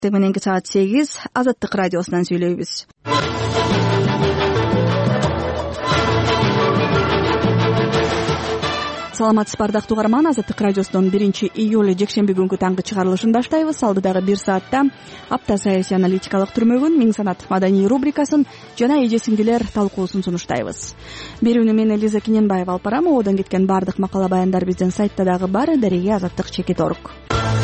Мененки саат 8 Азаттык радиосунан сүйлөйбүз. Саламатсыз бардактуу угарман, Азаттык радиосунун 1-июль жекшемби күнгү таңкы чыгарылышын баштайбыз. Алдыдагы 1 саатта апта саясий аналитикалык түрмөгүн, Миң санат маданий рубрикасын жана эже-сиңдилер талкуусун сунуштайбыз. Берүүнү мен Элиза Киненбаева алып барам. Одон кеткен бардык макала баяндар биздин сайтта дагы бар. Дареге azаттык.org.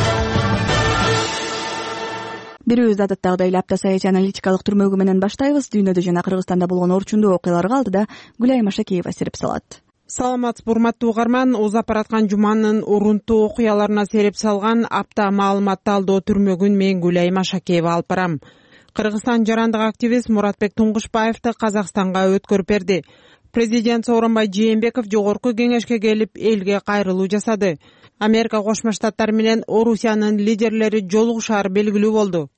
Бирүүбүз адаттагыдай эле апта саясий аналитикалык түрмөгү менен баштайбыз. Дүйнөдө жана Кыргызстанда болгон орчундуу окуяларга алдыда Гүлай Машакеева сереп салат. Саламатсыз урматтуу угарман, узап бараткан жуманын урунтуу окуяларына сереп салган апта маалымат талдоо түрмөгүн мен Гүлай Машакеева алып барам. Кыргызстан жарандык активист Муратбек Туңгушбаевди Казакстанга өткөрүп берди. Президент Сооронбай Жээнбеков жогорку кеңешке келип элге кайрылуу жасады. Америка Кошмо Штаттары менен Орусиянын лидерлери жолугушаары белгилүү болду.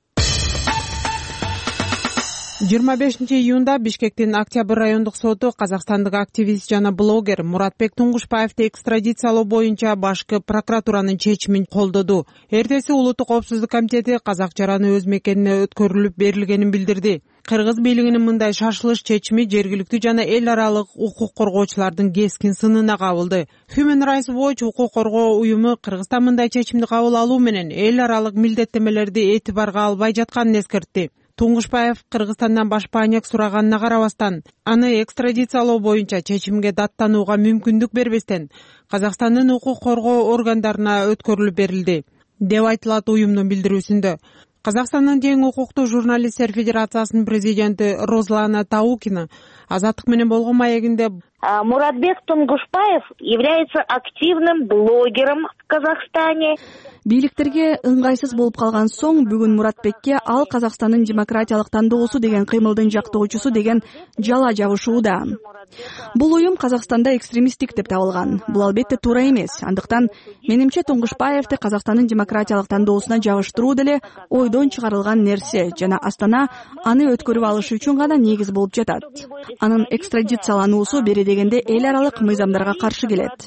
25-июнда Бишкектин Октябрь райондук соту казакстандык активист жана блогер Муратбек Туңгушбаевди экстрадициялоо боюнча башкы прокуратуранын чечимин колдоду. Эртеси Улуттук коопсуздук комитети казак жараны өз мекенине өткөрүлүп берилгенин билдирди. Кыргыз бийлигинин мындай шашылыш чечими жергиликтүү жана эл аралык укук коргоочулардын кескин сынына кабылды. Human Rights Watch укук коргоо уюму Кыргызстан мындай чечимди кабыл алуу менен эл аралык милдеттемелерди этибарга албай жатканын эскертти. Туңгушбаев Кыргызстандан башпаанек сураганына карабастан, аны экстрадициялоо боюнча чечимге даттанууга мүмкүндүк бербестен, Казакстандын укук коргоо органдарына өткөрүлүп берилди, деп айтылат уюмдун билдирүүсүндө. Казакстандын Тең укуктуу журналисттер федерациясынын президенти Розлана Таукина Азаттык менен болгон маегинде Муратбек Туңгушбаев является активным блогером в Казахстане. Бийликтерге ыңгайсыз болуп калган соң бүгүн Муратбекке ал Казакстандын демократиялык тандоосу деген кыймылдын жактоочусу деген жала жабышууда. Бул уюм Казакстанда экстремисттик деп табылган. Бул албетте туура эмес. Андыктан менимче Туңгушбаевди Казакстандын демократиялык тандоосуна жабыштыруу деле ойдон чыгарылган нерсе жана Астана аны өткөрүп алышы үчүн гана негиз болуп жатат. Анын экстрадициялануусу бери дегенде эл аралык мыйзамдарга каршы келет.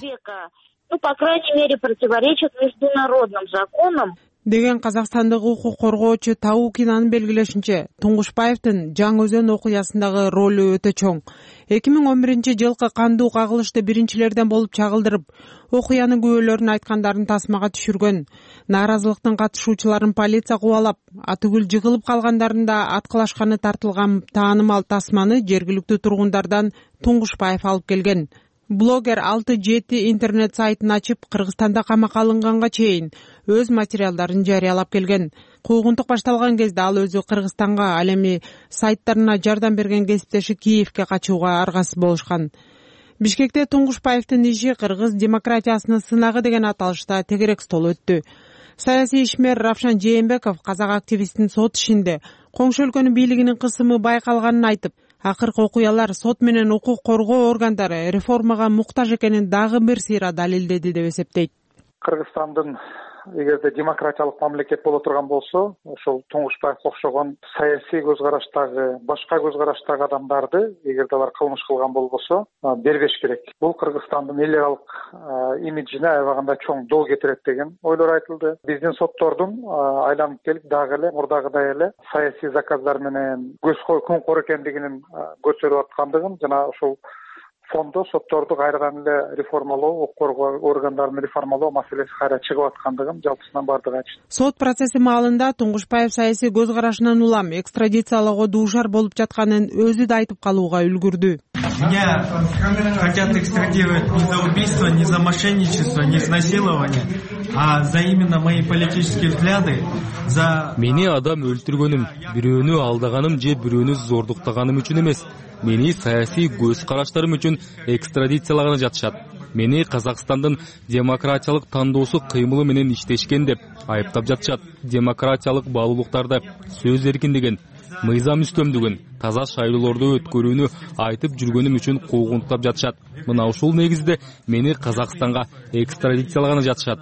По крайней мере, противоречит международным законам. Деген казакстандык укук коргоочу Таукинанын белгилешинче, Туңгушбаевдин Жаңы Өзөн окуясындагы ролу өтө чоң. 2011-жылкы кандуу кагылышты биринчилерден болуп чагылдырып, окуянын күбөлөрүн айткандарын тасмага түшүргөн. Нааразылыктын катышуучуларын полиция кубалап, атүгүл жыгылып калгандарын да аткылашканы тартылган таанымал тасманы жергиликтүү тургундардан Туңгушбаев алып келген. Блогер 6-7 интернет сайтын ачып, Кыргызстанда камакка алынганга чейин өз материалдарын жарыялап келген. Куугунтук башталган кезде ал өзү Кыргызстанга, ал эми сайттарына жардам берген кесиптеши Киевке качууга аргасыз болушкан. Бишкекте Туңгушбаевдин иши Кыргыз демократиясынын сынагы деген аталышта тегерек стол өттү. Саясий ишмер Равшан Жээнбеков казак активисттин сот ишинде коңшу өлкөнүн бийлигинин кысымы байкалганын айтып, акыркы окуялар сот менен укук коргоо органдары реформага муктаж экенин дагы бир сыйра далилдеди деп эсептейт. Кыргызстандын эгерде демократиялык мамлекет боло турган болсо, ошол Туңгушбаевге окшогон саясий көз караштагы, башка көз караштагы адамдарды, эгерде алар кылмыш кылган болбосо, дербеш керек. Бул Кыргызстандын эл аралык имиджине аябаганда чоң доо кетирет деген ойлор айтылды. Биздин соттордун айланып келип дагы эле мурдагыдай эле саясий заказдар менен көңкөр экендигин көрсөтүп аткандыгын жана ошол фондо сотторду кайрадан эле реформалоо, укук коргоо органдарын реформалоо маселеси кайра чыгып аткандыгын жалпысынан бардыгы айтышты. Сот процесси маалында Туңгушбаев саясий көз карашынан улам экстрадициялоого дуушар болуп жатканын өзү да айтып калууга үлгүрдү. Меня хотят экстрадировать не за убийство, не за мошенничество, не изнасилование, а за именно мои политические взгляды, за... Мени адам өлтүргөнүм, бирөөнү алдаганым же бирөөнү зордуктаганым үчүн эмес. Мени саясий көз караштарым үчүн экстрадициялаганы жатышат. Мени Казакстандын демократиялык тандоосу кыймылы менен иштешкен деп айыптап жатышат. Демократиялык баалуулуктарды, сөз эркиндигин, мыйзам үстөмдүгүн, таза шайлоолорду өткөрүүнү айтып жүргөнүм үчүн куугунтуктап жатышат. Мына ушул негизде мени Казакстанга экстрадициялаганы жатышат.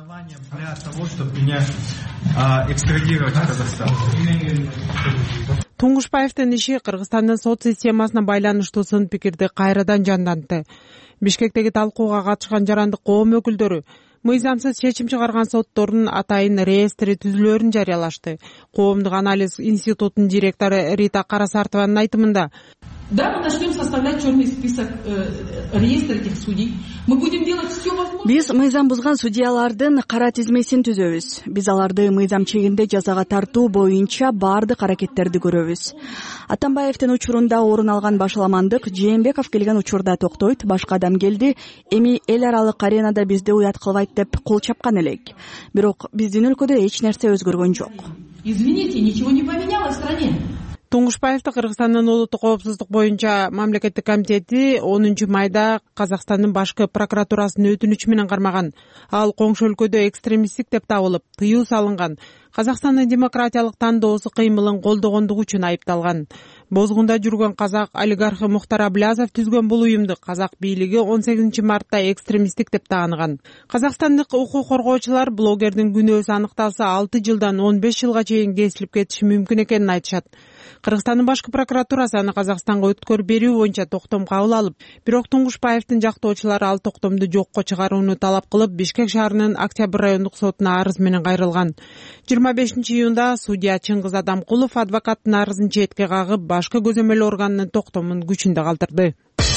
Туңгушбаевдин иши Кыргызстандын сот системасына байланыштуу сын пикирди кайрадан жандантты. Бишкектеги талкууга катышкан жарандык коом өкүлдөрү мыйзамсыз чечим чыгарган соттордун атайын реестри түзүлөөрүн жарыялашты. Коомдук анализ институтунун директору Рита Карасартованын айтымында, да, мы начнем составлять черный список реестра этих судей. Мы будем делать все возможное. Биз мыйзам бузган судьялардын кара тизмесин түзөбүз. Биз аларды мыйзам чегинде жазага тартуу боюнча баардык аракеттерди көрөбүз. Атамбаевдин учурунда орун алган башаламандык Жээнбеков келген учурда токтойт, башка адам келди, эми эл аралык аренада бизди уят кылбайт деп кол чапкан элек. Бирок биздин өлкөдө эч нерсе өзгөргөн жок. Извините, ничего не поменялось в стране. Туңгушбаевди Кыргызстандын улуттук коопсуздук боюнча мамлекеттик комитети 10 майда Казакстандын башкы прокуратурасынын өтүнүчү менен кармаган. Ал коңшу өлкөдө экстремисттик деп табылып, тыюу салынган. Казакстандын демократиялык тандоосу кыймылын колдогондугу үчүн айыпталган. Бозгунда жүргөн казак олигархы Мухтар Аблязов түзгөн бул уюмду казак бийлиги 18 мартта экстремисттик деп тааныган. Казакстандык укук коргоочулар блогердин күнөөсү аныкталса 6 жылдан 15 жылга чейин кесилип кетиши мүмкүн экенин айтышат. Кыргызстандын башкы прокуратурасы аны Казакстанга өткөрүп берүү боюнча токтом кабыл алып, бирок Туңгушбаевдин жактоочулары ал токтомду жокко чыгарууну талап кылып, Бишкек шаарынын Октябрь райондук сотуна арыз менен кайрылган. 25 июнда судья Чыңгыз Адамкулов адвокаттын арызын четке кагып, башкы көзөмөл органынын токтомун күчүндө калтырды.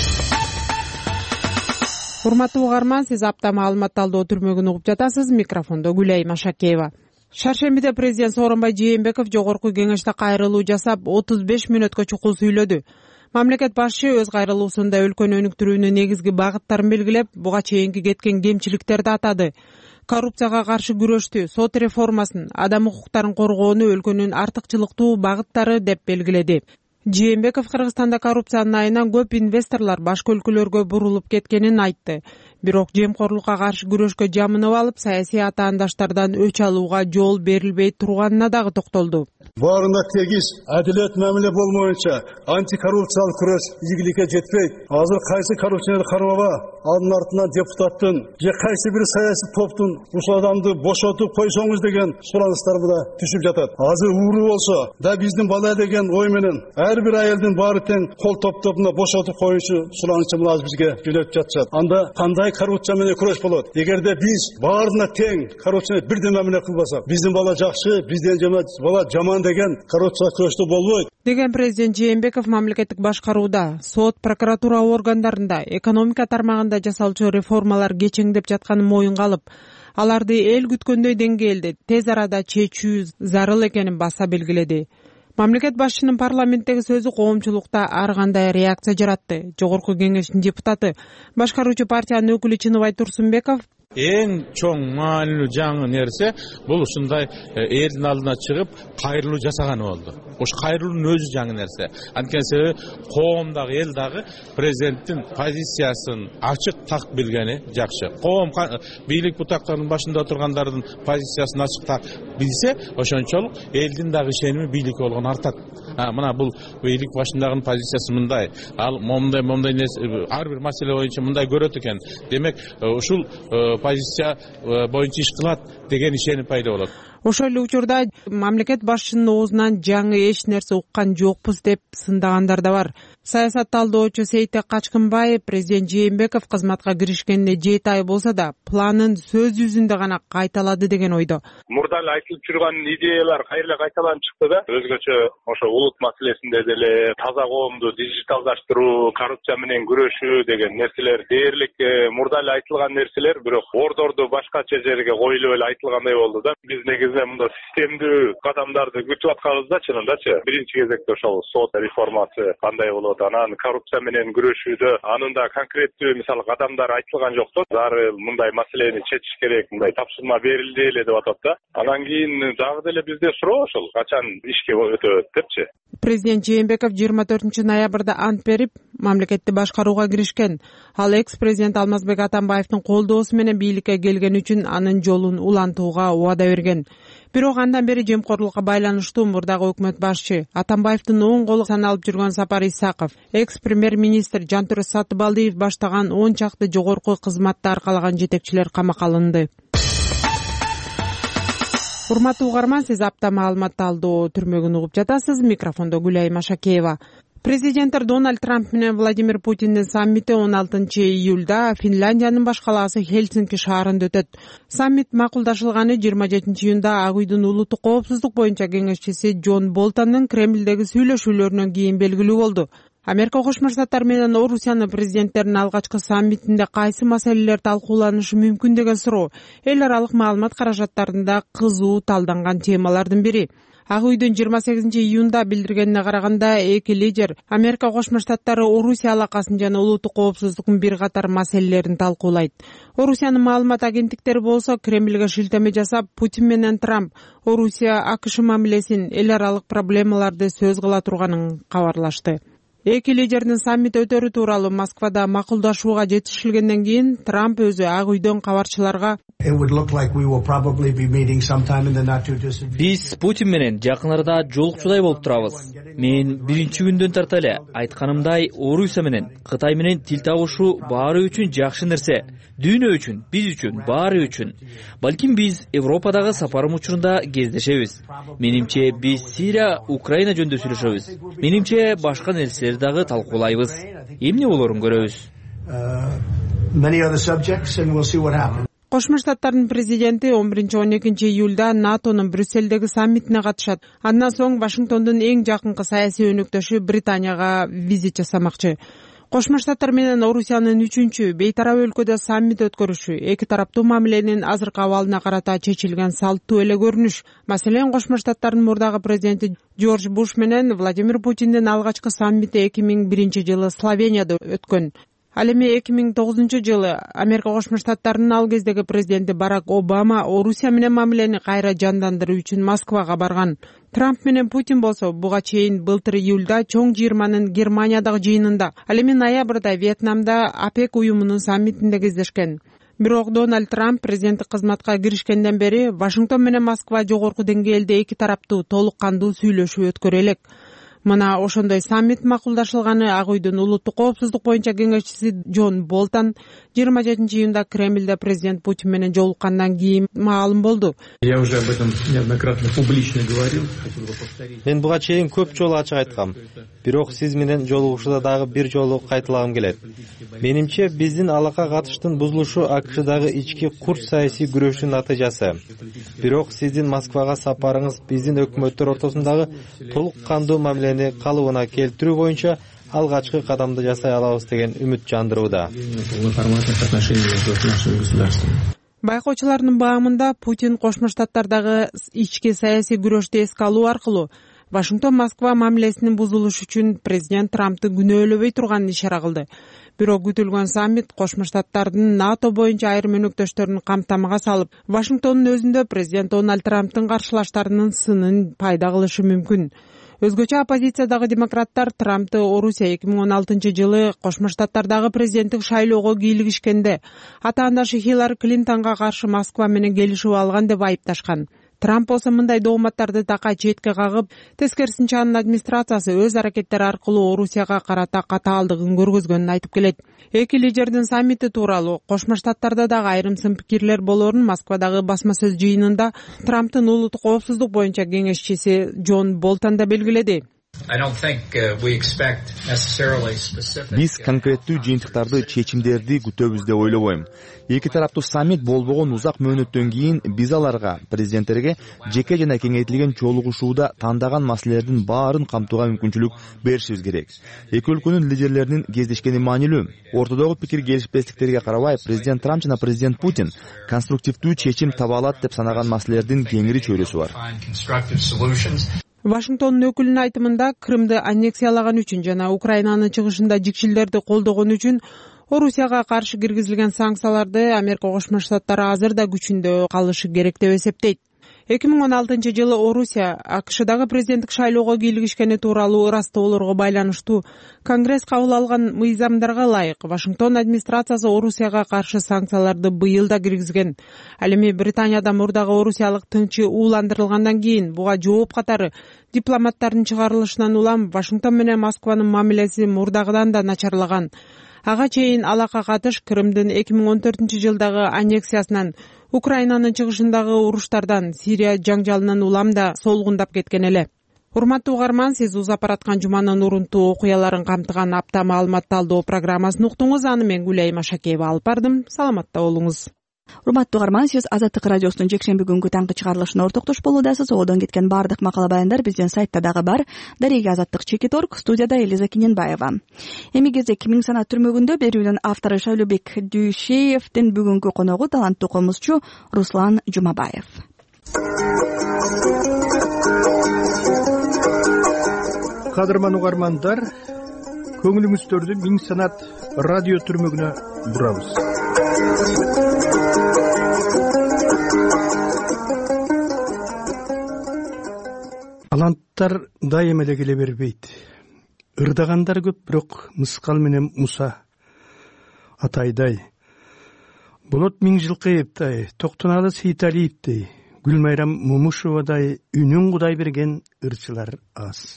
Урматтуу угарман, сиз апта маалымат талдоо түрмөгүн угуп жатасыз. Микрофондо Гүлай Машакеева. Шаршембиде президент Сооронбай Жээнбеков жогорку кеңеште кайрылуу жасап 35 мүнөткө чукул сүйлөдү. Мамлекет башчы өз кайрылуусунда өлкөнү өнүктүрүүнүн негизги багыттарын белгилеп, буга чейинки кеткен кемчиликтерди атады. Коррупцияга каршы күрөштү, сот реформасын, адам укуктарын коргоону өлкөнүн артыкчылыктуу багыттары деп белгиледи. Жээнбеков Кыргызстанда коррупциянын айынан көп инвесторлор башка өлкөлөргө бурулуп кеткенин айтты. Бирок жемкорлукка каршы күрөшкө жамынып алып, саясий атаандаштардан өч алууга жол берилбей турганына дагы токтолду. Баарына тегиз адилет мамиле болмоюнча антикоррупциялык күрөш ийгиликке жетпейт. Азыр кайсы коррупционер кармаба, анын артынан депутаттын же кайсы бир саясий топтун ушул адамды бошотуп койсоңуз деген суранычтар да түшүп жатат. Азыр ууру болсо да биздин бала деген ой менен ар бир айылдын баары тең кол топтоп бошотуп коюшу суранычы азыр бизге жөнөтүп жатышат. Анда кандай коррупция менен күрөш болот? Эгерде биз баарына тең коррупцияны бирден мамиле кылбасак, биздин бала жакшы, бизден бала жаман деген коррупция күрөштө болбойт деген президент Жээнбеков мамлекеттик башкарууда, сот, прокуратура органдарында, экономика тармагында жасалчу реформалар кечеңдеп жатканын моюнга алып, аларды эл күткөндөй деңгээлде тез арада чечүү зарыл экенин баса белгиледи. Мамлекет башчынын парламенттеги сөзү коомчулукта ар кандай реакция жаратты. Жогорку кеңештин депутаты, башкаруучу партиянын өкүлү Чыныбай Турсунбеков эң чоң маанилүү жаңы нерсе бул ушундай элдин алдына чыгып кайрылуу жасаганы болду. Ош кайрылуунун өзү жаңы нерсе. Анткени себеби коом дагы эл дагы президенттин позициясын ачык так билгени жакшы. Коом бийлик бутактарынын башында отургандардын позициясын ачык так билсе, ошончолук элдин дагы ишеними бийликке болгон артат. Мына бул бийлик башындагы позициясы мындай, ал момдай нерсе ар бир маселе боюнча мындай көрөт экен. Демек ушул позиция боюнча иш кылат деген ишеним пайда болот. Ошол эле учурда мамлекет башчынын оозунан жаңы эч нерсе уккан жокпуз деп сындагандар да бар. Саясат талдоочу Сейтек Качкынбаев президент Жээнбеков кызматка киришкенине 7 ай болсо да планын сөз жүзүндө гана кайталады деген ойдо. Мурда эле айтылып жүргөн идеялар кайра кайталанып чыкты да. Өзгөчө ошо улут маселесинде деле таза коомду дижиталдаштыруу, коррупция менен күрөшүү деген нерселер дээрлик мурда эле айтылган нерселер, бирок ордорду башкача жерге коюлуп эле айтылгандай болду да. Биз негизи мында системдүү кадамдарды күтүп атканбыз да, чынындачы. Биринчи кезекте ошол сот реформасы кандай болот? Анан коррупция менен күрөшүүдө анында конкреттүү мисалы кадамдар айтылган жок да. Зары мындай маселени чечиш керек, мындай тапшырма берилди эле деп атат да. Анан кийин дагы деле бизде суроо ошол качан ишке өтөт депчи. Президент Жээнбеков 24 ноябрда ант берип, мамлекетти башкарууга киришкен. Ал экс-президент Алмазбек Атамбаевдин колдоосу менен бийликке келген үчүн анын жолун улантууга убада берген. Бирок андан бери жемкорлукка байланыштуу мурдагы өкмөт башчы Атамбаевдин оң колу саналып жүргөн Сапар Исаков, экс-премьер-министр Жантүрөт Сатыбалдиев баштаган 10 чакты жогорку кызматты аркалаган жетекчилер камакка алынды. Урматтуу угарман, сиз апта маалымат талдоо түрмөгүн угуп жатасыз. Микрофондо Гүлай Машакеева. Президенттер Дональд Трамп менен Владимир Путиндин саммити 16-июлда Финляндиянын баш калаасы Хельсинки шаарында өтөт. Саммит макулдашылганы 27-июнда Ак үйдүн улуттук коопсуздук боюнча кеңешчиси Джон Болтондун Кремлдеги сүйлөшүүлөрүнөн кийин белгилүү болду. Америка Кошмо Штаттары менен Орусиянын президенттеринин алгачкы саммитинде кайсы маселелер талкууланышы мүмкүн деген суроо эл аралык маалымат каражаттарында кызуу талданган темалардын бири. Ак үйдүн 28-июнда билдиргенине караганда эки лидер Америка Кошмо Штаттары Орусия алакасын жана улуттук коопсуздуктун бир катар маселелерин талкуулайт. Орусиянын маалымат агенттиктери болсо Кремлге шилтеме жасап, Путин менен Трамп Орусия АКШ мамилесин эл аралык проблемаларды сөз кыла турганын кабарлашты. Эки лидердин саммит өтөрү тууралуу Москвада макулдашууга жетишилгенден кийин Трамп өзү Ак үйдөн кабарчыларга биз Путин менен жакын арада жолукчудай болуп турабыз. Мен биринчи күндөн тарта эле айтканымдай Орусия менен Кытай менен тил табышуу баары үчүн жакшы нерсе. Дүйнө үчүн, биз үчүн, баары үчүн. Балким биз Европадагы сапарым учурунда кездешебиз. Менимче биз Сирия, Украина жөнүндө сүйлөшөбүз. Менимче башка нерселерди дагы талкуулайбыз. Эмне болорун көрөбүз. Кошмо Штаттардын президенти 11-12 июлда НАТОнун Брюссельдеги саммитине катышат. Андан соң Вашингтондун эң жакынкы саясий өнөктөшү Британияга визит жасамакчы. Кошмо Штаттар менен Орусиянын 3-чү бейтарап өлкөдө саммит өткөрүшү эки тараптуу мамиленин азыркы абалына карата чечилген салттуу эле көрүнүш. Маселен, Кошмо Штаттардын мурдагы президенти Джордж Буш менен Владимир Путиндин алгачкы саммити 2001-жылы Словенияда өткөн. Ал эми 2009-жылы Америка Кошмо Штаттарынын ал кездеги президенти Барак Обама Орусия менен мамилени кайра жандандыруу үчүн Москвага барган. Трамп менен Путин болсо буга чейин былтыр июлда чоң жыйырманын Германиядагы жыйынында, ал эми ноябрда Вьетнамда ОПЕК уюмунун саммитинде кездешкен. Бирок Дональд Трамп президенттик кызматка киришкенден бери Вашингтон менен Москва жогорку деңгээлде эки тараптуу толук кандуу сүйлөшүү өткөрө элек. Мына ошондой саммит макулдашылганы Ак үйдүн улуттук коопсуздук боюнча кеңешчиси Джон Болтон 27-июнда Кремлде президент Путин менен жолуккандан кийин маалым болду. Мен буга чейин көп жолу ачык айткам. Бирок сиз менен жолугушууда дагы бир жолу кайталагым келет. Менимче биздин алака катыштын бузулушу АКШдагы ички курч саясий күрөштүн натыйжасы. Бирок сиздин Москвага сапарыңыз биздин өкмөттөр ортосундагы толук кандуу мамилени калыбына келтирүү боюнча алгачкы кадамды жасай алабыз деген үмүт жандырууда. Байкоочулардын баамында Путин Кошмо Штаттардагы ички саясий күрөштү эске алуу аркылуу Вашингтон-Москва мамилесинин бузулушу үчүн президент Трампты күнөөлөбөй турганын ишара кылды. Бирок күтүлгөн саммит Кошмо Штаттардын НАТО боюнча айрым өнөктөштөрүн камтамага салып, Вашингтондун өзүндө президент Дональд Трамптын каршылаштарынын сынын пайда кылышы мүмкүн. Өзгөчө оппозициядагы демократтар Трампты Орусия 2016-жылы Кошмо Штаттардагы президенттик шайлоого кийлигишкенде ата-анашы Хиллари Клинтонго каршы Москва менен келишип алган деп айыпташкан. Трамп болсо мындай дооматтарды такай четке кагып, тескерисинче анын администрациясы өз аракеттери аркылуу Орусияга карата катаалдыгын көргөзгөнүн айтып келет. Эки лидердин саммити тууралуу Кошмо Штаттарда дагы айрым сын пикирлер болоорун Москвадагы басма сөз жыйынында Трамптын улуттук коопсуздук боюнча кеңешчиси Джон Болтон да белгиледи. Биз конкреттүү жыйынтыктарды, чечимдерди күтөбүз деп ойлобойм. Эки тараптуу саммит болбогон узак мөөнөттөн кийин биз аларга, президенттерге жеке жана кеңейтилген жолугушууда тандаган маселелердин баарын камтууга мүмкүнчүлүк беришибиз керек. Эки өлкөнүн лидерлеринин кездешкени маанилүү. Ортодогу пикир келишпестиктерге карабай, президент Трамп жана президент Путин конструктивдүү чечим таба алат деп санаган маселелердин кеңири чөйрөсү бар. Вашингтондун өкүлүнүн айтымында Крымды аннексиялаган үчүн жана Украинанын чыгышында жикшилдерди колдогон үчүн Орусияга каршы киргизилген санкцияларды Америка Кошмо Штаттары азыр да күчүндө калышы керек деп эсептейт. 2016-жылы Орусия АКШдагы президенттик шайлоого кийлигишкени тууралуу ырастоолорго байланыштуу Конгресс кабыл алган мыйзамдарга ылайык Вашингтон администрациясы Орусияга каршы санкцияларды быйыл да киргизген. Ал эми Британияда мурдагы орусиялык тыңчы ууландырылгандан кийин буга жооп катары дипломаттардын чыгарылышынан улам Вашингтон менен Москванын мамилеси мурдагыдан да начарлаган. Ага чейин алака катыш Крымдын 2014-жылдагы аннексиясынан, Украинанын чыгышындагы уруштардан, Сирия жаңжалынан улам да солгундап кеткен эле. урматтуу угарман, сиз узап бараткан жуманын урунтуу окуяларын камтыган апта маалымат талдоо программасын уктуңуз. Аны мен Гүлай Машакеева алып бардым. Саламатта болуңуз. Урматтуу угарман, сиз Азаттык радиосунун жекшемби күнгү таңкы чыгарылышына ортоктош болуудасыз. Одон кеткен бардык макала баяндар биздин сайтта дагы бар. Дареги Азаттык Чекиторг, студияда Элиза Киненбаева. Эми кезек Миң санат түрмөгүндө берүүнүн автору Шайлообек Дүйшеевдин бүгүнкү коногу таланттуу комузчу Руслан Жумабаев. Кадырман угармандар, көңүлүңүздөрдү Миң санат радио түрмөгүнө бурабыз. Таланттар дайыма эле келе бербейт. Ырдагандар көп, бирок мыскал менен Муса атайдай, Болот Миңжилкыевдай, Токтоналы Сейталиевдей, Гүлмайрам Момушевадай үнүн Кудай берген ырчылар аз.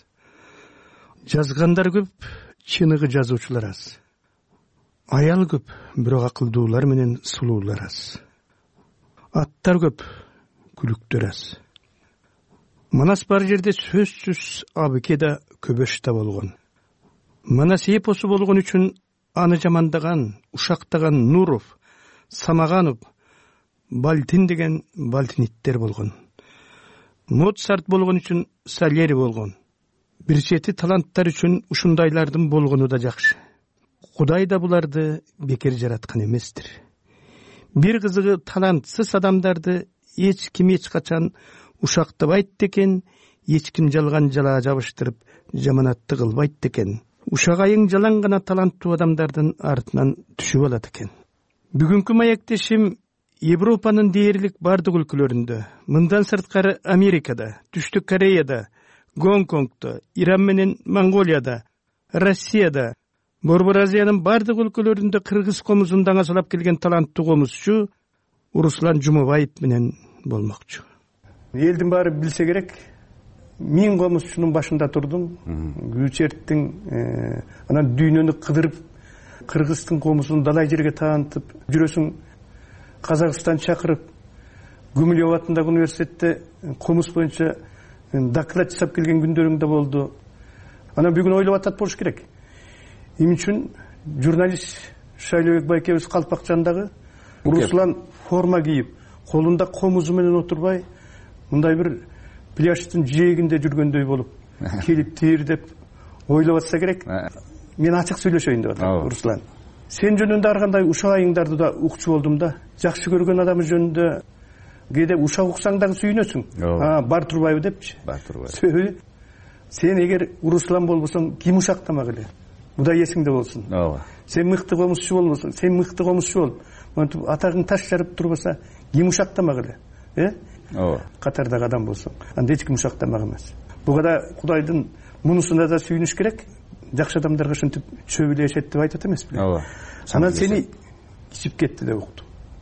Жазгандар көп, чыныгы жазуучулар аз. Аял көп, бирок акылдуулар менен сулуулар аз. Аттар көп, күлүктөр аз. Манас бар жерде сөзсүз Абыке да Көбөш да болгон. Манас эпосу болгон үчүн аны жамандаган, ушактаган Нуров, Самаганов, Балтин деген балтиниттер болгон. Моцарт болгон үчүн Сальери болгон. Бир чети таланттар үчүн ушундайлардын болгону да жакшы. Кудай да буларды бекер жараткан эместир. Бир кызыгы талантсыз адамдарды эч ким эч качан ушактабайт экен, эч ким жалган жала жабыштырып жаманатты кылбайт экен. Ушагайың жалаң гана таланттуу адамдардын артынан түшүп алат экен. Бүгүнкү маектешим Европанын дээрлик бардык өлкөлөрүндө, мындан сырткары Америкада, Түштүк Кореяда, Гонконгдо, Иран менен Монголияда, Россияда, Борбор Азиянын бардык өлкөлөрүндө кыргыз комузун даңасалап келген таланттуу комузчу Руслан Жумабаев менен болмокчу. Элдин баары билсе керек, мен комузчунун башында турдум. Гүлчерттин анан дүйнөнү кыдырып, кыргыздын комузун далай жерге таанытып, жүрөсүң Казакстан чакырып, Гумилев атындагы университетте комуз боюнча доклад жасап келген күндөрүң да болду. Анан бүгүн ойлоп атат болуш керек. Эмне үчүн журналист Шайлообек байкебиз Калпакчандагы Руслан форма кийип, колунда комузу менен отурбай, мындай бир пляждын жээгинде жүргөндөй болуп, келип тээрдеп ойлоп атса керек. Мен ачык сүйлөшөйүн деп атам. Руслан, сен жөнүндө ар кандай ушагайыңдарды да укчу болдум да. Жакшы көргөн адамы жөнүндө кээде ушак уксаң дагы сүйүнөсүң. Бар турбайбы депчи. Бар турбайбы. Сен эгер Руслан болбосоң, ким ушактамак эле? Буда эсиңде болсун. Сен мыкты комузчу болбосоң, сен мыкты комузчу бол. Монтип атагың таш жарып турбаса, ким ушактамак эле? Катардагы адам болсоң, анда эч ким ушактамак эмес. Буга да Кудайдын мунусуна да сүйүнүш керек. Жакшы адамдарга ушинтип чөбүлөшөт деп айтат эмеспи? Анан сени кичип кетти деп укту.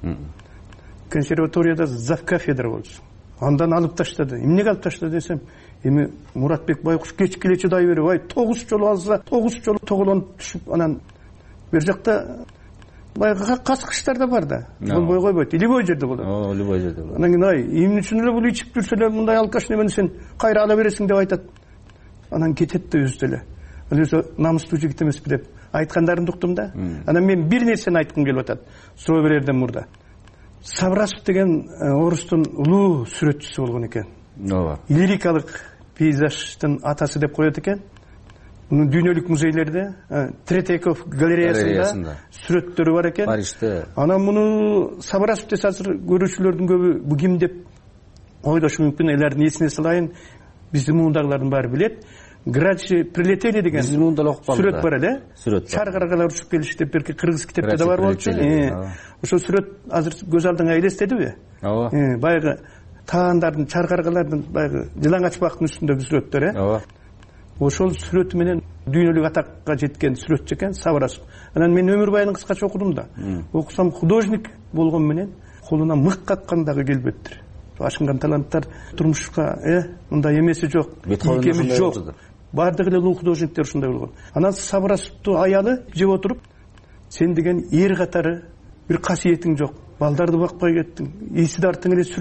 Консерваторияда зав кафедра болчу. Андан алып таштады. Эмнеге алып таштады десем, эми Муратбек Байкуш кечке эле чыдай берип, 9 жолу алса, 9 жолу тоголонуп түшүп, анан бер жакта байга каскычтар да бар да. Болбой койбойт. Любой жерде болот. Любой жерде болот. Анан эмне үчүн эле бул ичип жүрсө эле мындай алкаш немени сен кайра ала бересиң деп айтат. Анан кетет да өзү деле. Өзү намыстуу жигит эмеспи деп айткандарымды уктум да. Анан мен бир нерсени айткым келип атат. Суроо берерден мурда. Сабрасов деген орустун улуу сүрөтчүсү болгон экен. Лирикалык пейзаждын атасы деп коет экен. Мунун дүйнөлүк музейлерде, Третьяков галереясында сүрөттөрү бар экен. Парижде. Анан муну Сабрасов десе азыр көрүүчүлөрдүн көбү бу ким деп ойлошу мүмкүн. Элердин эсине салайын. Биздин муундагылардын баары билет. Грачи прилетели деген сүрөт бар эле. Чар каргалар учуп келишти деп берки кыргыз китепте да бар болчу. Ошол сүрөт азыр көз алдыңа элестедиби? Баягы таандардын, чар каргалардын баягы жылаңач бактын үстүндөгү сүрөттөр, ошол сүрөтү менен дүйнөлүк атакка жеткен сүрөтчү экен Сабрасов. Анан мен өмүр баянын кыскача окудум да. Окусам художник болгон менен колуна мык каккан дагы келбептир. Ашынган таланттар турмушка мындай эмеси жок, ийкеми жок. Бардыгы эле улуу художниктер ушундай болгон. Анан Сабрасовду аялы жеп отуруп, сен деген эр катары бир касиетиң жок. Балдарды бакпай кеттиң. Эсиди артың эле сүрөт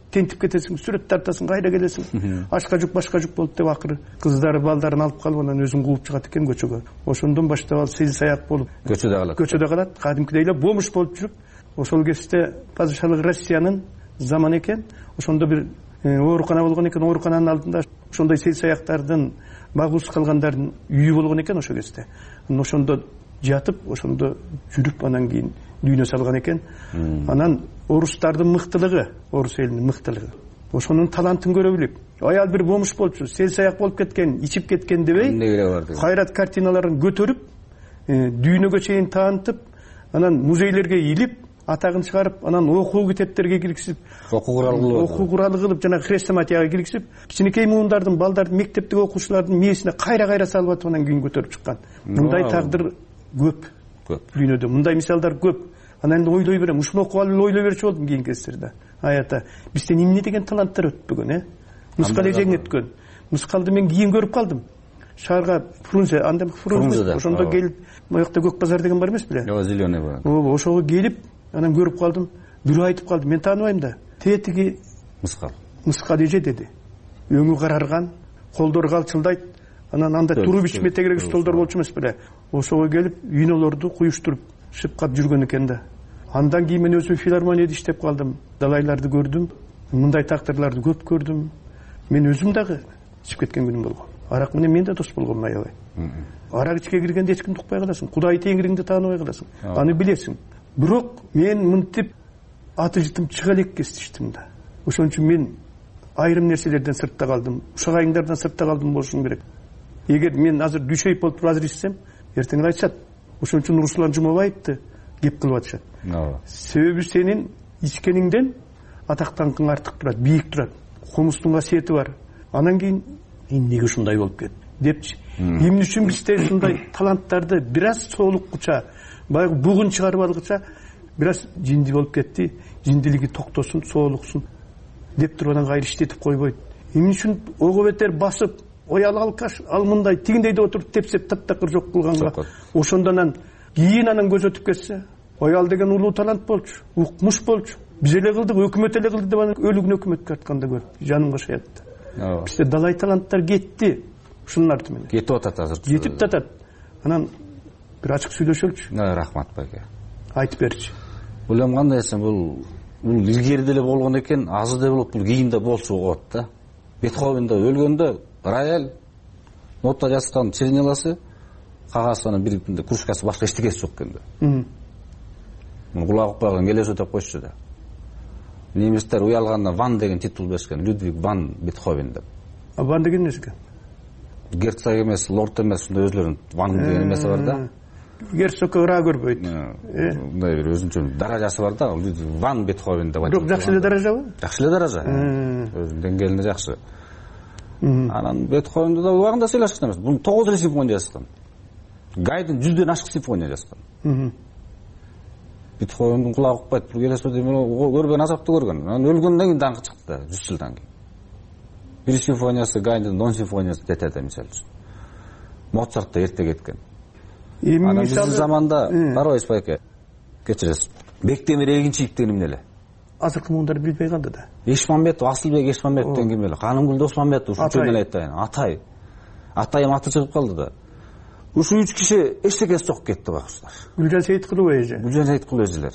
тентип кетесиң, сүрөт тартасың, кайра келесиң. Ашка жүк, башка жүк болуп деп акыры кыздары, балдарын алып калып, анан өзүн кууп чыгат экен көчөгө. Ошондон баштап алып сел саяк болуп көчөдө калат. Кадимкидей эле бомж болуп жүрүп, ошол кезде падышалык Россиянын заманы экен. Ошондо бир оорукана болгон экен, оорукананын алдында ошондой сел саяктардын багуусуз калгандардын үйү болгон экен ошол кезде. Анан ошондо жатып, ошондо жүрүп, анан кийин дүйнө салган экен. Анан орустардын мыктылыгы, орус элинин мыктылыгы, ошонун талантын көрө билип, аял бир бомж болчу, сел саяк болуп кеткен, ичип кеткен дебей, кайрат картиналарын көтөрүп, дүйнөгө чейин таанытып, анан музейлерге илип, атагын чыгарып, анан окуу китептерге киргизип, окуу куралы кылып, жана хрестоматияга киргизип, кичинекей муундардын, балдардын, мектептеги окуучулардын мээсине кайра салып атып, анан кийин көтөрүп чыккан. Мындай тагдыр көп дүйнөдө, мындай мисалдар көп. Анан ойлой берем, ушуну окуп алып ойлой берчү болдум кийинки кездерде. Аята, бизден эмне деген таланттар өтпөгөн, Мыскал эжең өткөн. Мыскалды мен кийин көрүп калдым. Шаарга Фрунзе, анда Фрунзе, ошондо келип, моякта Көк базар деген бар эмес беле? Зеленый бар. Ошого келип, анан көрүп калдым. Бирөө айтып калды, мен тааныбайм да. Тетиги Мыскал эже деди. Өңү карарган, колдору калчылдайт. Анан анда туруп ичме тегерек столдор болчу эмес беле? Ошого келип, винолорду куюштуруп шыпкап жүргөн экен да. Андан кийин мен өзүм филармонияда иштеп калдым. Далайларды көрдүм. Мындай тактырларды көп көрдүм. Мен өзүм дагы ичип кеткен күнүм болгон. Арак менен мен да дос болгом аябай. Арак ичке киргенде эч кимди укпай каласың. Кудай теңириңди тааныбай каласың. Аны билесиң. Бирок мен мынтип аты жытым чыга элекке иштештим да. Ошон үчүн мен айрым нерселерден сыртта калдым. Ушагайыңдардан сыртта калдым болушум керек. Эгер мен азыр дүйшөйүп болуп азыр ичсем, эртең айтышат. Ошон үчүн Руслан Жумабаевди кеп кылып атышат. Себеби сенин ичкениңден атактанкың артык турат, бийик турат. Комустун касиети бар. Анан кийин эмнеге ушундай болуп кетти депчи. Эмне үчүн бизде ушундай таланттарды бир аз соолуккуча, баягы бугун чыгарып алгыча бир аз жинди болуп кетти. Жиндилиги токтосун, соолуксун деп туруп анан кайра иштетип койбойт. Эмне үчүн ого бетер басып, оял алкаш, ал мындай тигиндейде отуруп тепсеп таптакыр жок кылганга. Ошондон кийин анан көз өтүп кетсе, оял деген улуу талант болчу, укмуш болчу. Биз эле кылдык, өкмөт эле кылды деп анан өлүгүн өкмөткө артканда көрүп, жаным кашаят. Бизде далай таланттар кетти. Ушунун арты менен. Кетип атат азыр. Кетип атат. Анан бир ачык сүйлөшөлүчү. Рахмат байке. Айтып берчи. Ойлойм кандай десем, бул илгери эле болгон экен, азыр да болуп, бул кийин да болчу болот да. Бетховен да өлгөндө рояль, нота жазган черниласы, кагазына бир кружкасы, башка эчтекеси жок экен. Кулак укпаган келесип деп койчу да. Немистер уялганда Ван деген титул беришкен, Людвиг Ван Бетховен деп. Ван деген эмес экен? Герцог эмес, лорд эмес, ушундай өзлөрүнүн Ван деген эмеси бар да. Герцогко ыраа көрбөйт. Мындай бир өзүнчө даражасы бар да, Ван Бетховен деп айтат. Бирок жакшы эле даражабы? Жакшы эле даража. Өзүнүн деңгээлинде жакшы. Анан Бетховенди да убагында сыйлашкан эмес. Бул 9 эле симфония жазган. Гайдын 100дөн ашык симфония жазган. Бетховендин кулагы укпайт, бул келесип көргөн азапты көргөн. Анан өлгөндөн кийин даңкы чыкты да, 100 жылдан кийин. Бир симфониясы Гайдын 10 симфониясы детеде мисалы үчүн. Моцарт да эрте кеткен. Анан биздин заманда Барбайс байке, кечиресиз. Бектемир Эгинчиев деген эмне эле? Азыркы муундар билбей калды да. Эшмамбетов, Асылбек Эшмамбетов деген ким эле? Канымгүл Досмамбетов ушунча эле айтайын. Атай. Атайым аты чыгып калды да. Ушу 3 киши эчтекеси жок кетти бакчылар. Гүлжан Сейиткулова эже. Гүлжан Сейиткулова эжелер.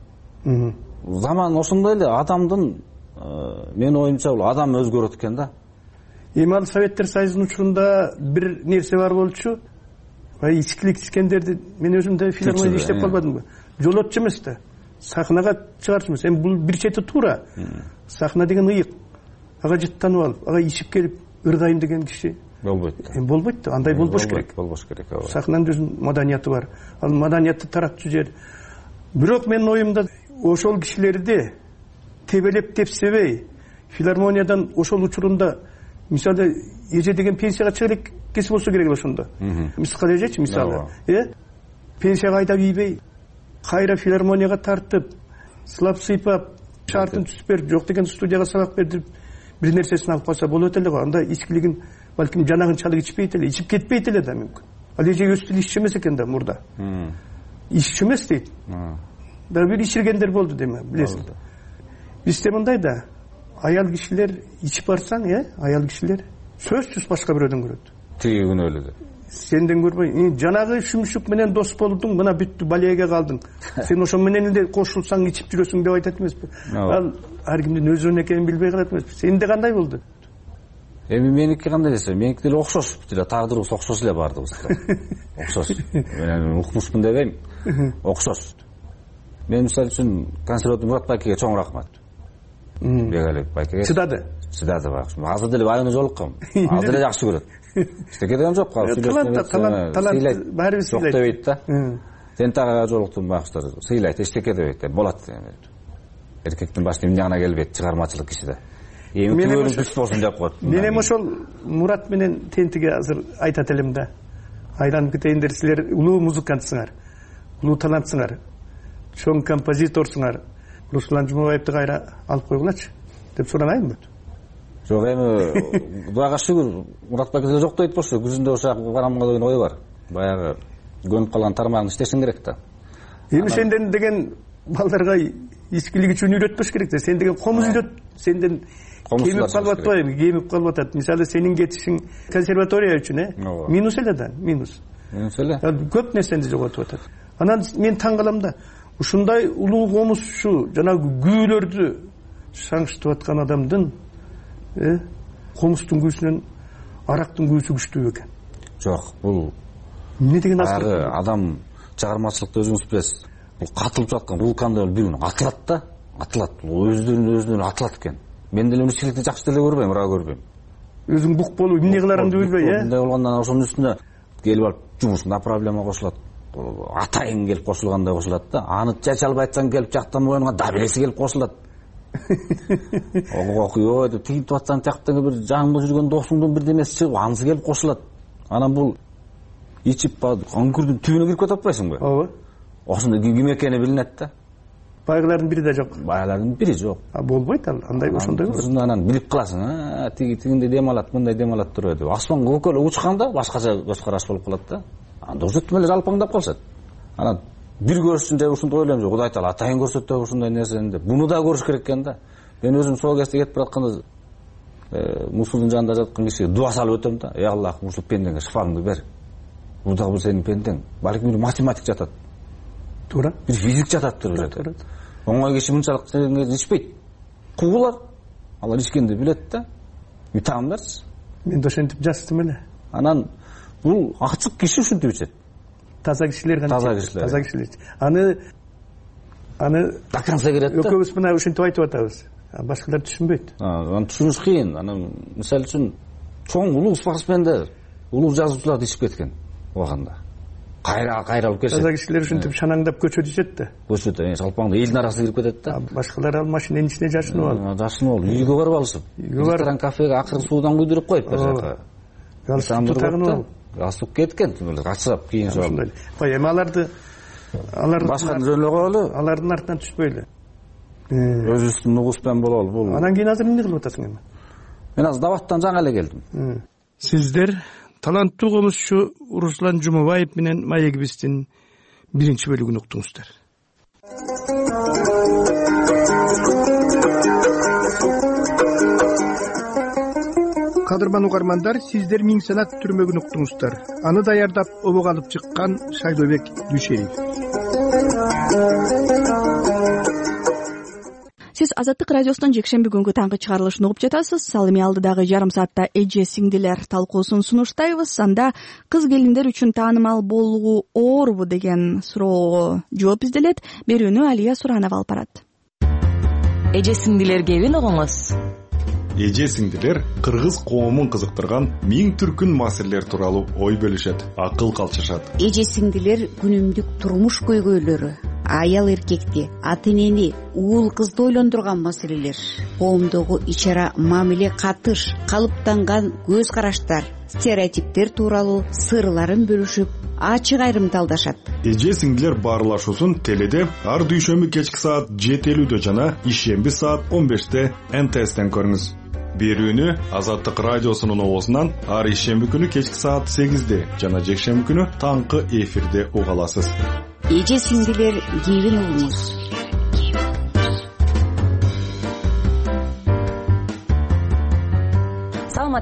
Заман ошондой эле адамдын, менин оюмча, бул адам өзгөрөт экен да. Эми ал Советтер Союзунун учурунда бир нерсе бар болчу. Ичкилик ичкендерди мен өзүм да филармонияда иштеп калбадымбы? Жолотчу эмес да. Сахнага чыгарчу эмес. Эми бул бир чети туура. Сахна деген ыйык. Ага жыттанып алып, ага ичип келип, ырдайм деген киши болбойт да. Эми болбойт да. Андай болбош керек. Болбош керек. Сахнанын өзүнүн маданияты бар. Ал маданиятты таратчу жер. Бирок менин оюмда ошол кишилерди тебелеп тепсебей, филармониядан ошол учурунда мисалы эже деген пенсияга чыга элек кеси болсо керек ошондо. Мыскал эжечи мисалы, пенсияга айдап ийбей, кайра филармонияга тартып, сылап сыйпап, шартын түзүп берип, жок деген студияга сабак берип, бир нерсесин алып калса болот эле го. Анда ичкилигин балким жанагын чалып ичпейт эле, ичип кетпейт эле да мүмкүн. Ал эже өстүн ишчи эмес экен да мурда. Ишчи эмес дейт. Да бир ичиргендер болду деме, билесиң. Бизде мындай да, аял кишилер ичип барсаң, аял кишилер сөзсүз башка бирөөдөн көрөт. Тиги күнү эле. Сенден көрбөй, жанагы шүмшүк менен дос болдуң, мына бүттү, балеге калдың. Сен ошо менен эле кошулсаң ичип жүрөсүң деп айтат эмеспи? Ал ар кимдин өзүнүн экенин билбей калат эмеспи? Сенде кандай болду? Эми меники кандай десе, меники деле окшош, деле тагдырыбыз окшош эле бардыгыбызда. Окшош. Мен укмушмун дебейм. Окшош. Мен мисалы үчүн консерватор Мурат байкеге чоң рахмат. Бегалек байкеге. Чыдады. Чыдады бак. Азыр деле айына жолуккам. Азыр деле жакшы көрөт. Эчтеке дегем жок. Талант баарыбыз сыйлайт. Дебейт да. Тентагага жолуктум бакчылар. Сыйлайт, эчтеке дебейт. Болот. Эркектин башына эмне гана келбейт, чыгармачылык кишиде. Эми күбөлүк күч болсун деп коет. Мен эми ошол Мурат менен Тентиге азыр айтат элем да. Айланып кетейиндер, силер улуу музыкантсыңар, улуу талантсыңар, чоң композиторсуңар. Руслан Жумабаевди кайра алып койгулачы деп суранайынбы? Жок, эми Кудайга шүгүр, Мурат байке жок дейт болчу, күзүндө ошо барамга деген ой бар. Баягы көнүп калган тармагын иштешиң керек да. Эми сенден деген балдарга ичкилик үчүн үйрөтпөш керек да. Сен деген комуз үйрөт, сенден кемип калып атпайбы? Кемип калып атат. Мисалы сенин кетишиң консерватория үчүн, минус эле да, минус. Минус эле. Көп нерсени жоготуп атат. Анан мен таң калам да. Ушундай улуу комузчу, жанагы күүлөрдү шаңыштып аткан адамдын комуздун күүсүнөн арактын күүсү күчтүү экен. Жок, бул эмне деген адам чыгармачылыкты өзүңүз билесиз. Бул катылып жаткан вулкандай бир күнү атылат да, атылат. Бул өзүнөн атылат экен. Мен деле мунчалык жакшы деле көрбөйм, ыраа көрбөйм. Өзүң бук болуп эмне кыларыңды билбей, Мындай болгондон ошонун үстүнө келип алып жумушуңда проблема кошулат. Атайын келип кошулгандай кошулат да. Аны чачалып айтсаң келип жактан моюнга да биреси келип кошулат. Ой, деп тигип атсаң жактан бир жаңында жүргөн досуңдун бирдемеси чыгып, анысы келип кошулат. Анан бул ичип аңкүрдүн түбүнө кирип кете атпайсыңбы? Ооба. Ошондо ким экени билинет да. Байгылардын бири да жок. Байгылардын бири жок. Болбойт ал, андай ошондой. Анан билип каласың, тигинде дем алат, мындай дем алат туруп деп. Асманга көкөлө учканда башкача көз караш болуп калат да. Анда уже түмөлө жалпаңдап калышат. Анан бир көрүшүн деп ушундай ойлойм, жок, Кудай таала атайын көрсөттү ушундай нерсени деп. Буну да көрүш керек экен да. Мен өзүм сол кезде кетип баратканда мусулдун жанында жаткан кишиге дуа салып өтөм да. Ey Аллах, ушул пендеңе шифаңды бер. Бул дагы бир сенин пендең. Балким бир математик жатат. Туура. Бир физик жатат бул жерде. Оңой киши мынчалык ичпейт. Куулар. Алар ичкенди билет да. Витамин берчи. Мен да ошентип жаздым эле. Анан бул ачык киши ушинтип ичет. Таза кишилер гана. Таза кишилер. Аны до конца керет да. Экөөбүз мына ушинтип айтып атабыз. Башкалар түшүнбөйт. Аны түшүнүш кыйын. Анан мисалы үчүн чоң улуу спортсмендер, улуу жазуучулар ичип кеткен убагында. Кайра алып келсе. Таза кишилер ушинтип шанаңдап көчөдө ичет да. Көчөдө, жалпаңда элдин арасына кирип кетет да. Башкалар ал машинанын ичине жашынып алып. Жашынып алып, үйгө барып алышып. Ресторан, кафеге акыркы суудан куйдуруп коюп бер жака. Галстук кеткен, качырап кийин жолу. Эми аларды башка жөнлө коелу, алардын артынан түшпөйлү. Өзүбүздүн нугуспен бололу бул. Анан кийин азыр эмне кылып атасың эми? Мен азыр Даваттан жаңы эле келдим. Сиздер таланттуу комузчу Руслан Жумабаев менен маегибиздин биринчи бөлүгүн уктуңуздар. Кадырман угармандар, сиздер Миң санат түрмөгүн уктуңуздар. Аны даярдап обого алып чыккан Шайлообек Дүйшеев. Сиз Азаттык радиосунун жекшемби күнгү таңкы чыгарылышын угуп жатасыз. Ал эми алдыдагы жарым саатта эже сиңдилер талкуусун сунуштайбыз. Анда кыз келиндер үчүн таанымал болуу оорубу деген суроого жооп изделет. Берүүнү Алия Суранова алып барат. Эже сиңдилер кебин угуңуз. Эже сиңдилер кыргыз коомун кызыктырган миң түркүн маселелер тууралуу ой бөлүшөт, акыл калчышат. Эже сиңдилер күнүмдүк турмуш көйгөйлөрү, аял эркекти, ата энени, уул кызды ойлондурган маселелер, коомдогу ичара мамиле катыш, калыптанган көз караштар, стереотиптер тууралуу сырларын бөлүшүп, ачык айрымталдашат. Эже сиңдилер баарлашуусун теледе ар дүйшөмбү кечки саат 7:50 жана ишемби саат 15-те НТСтен көрүңүз. Берүүнү Азаттык радиосунун оозунан ар ишемби күнү кечки саат 8-де жана жекшемби күнү таңкы эфирде уга аласыз. Эже сиңдилер кебин угуңуз.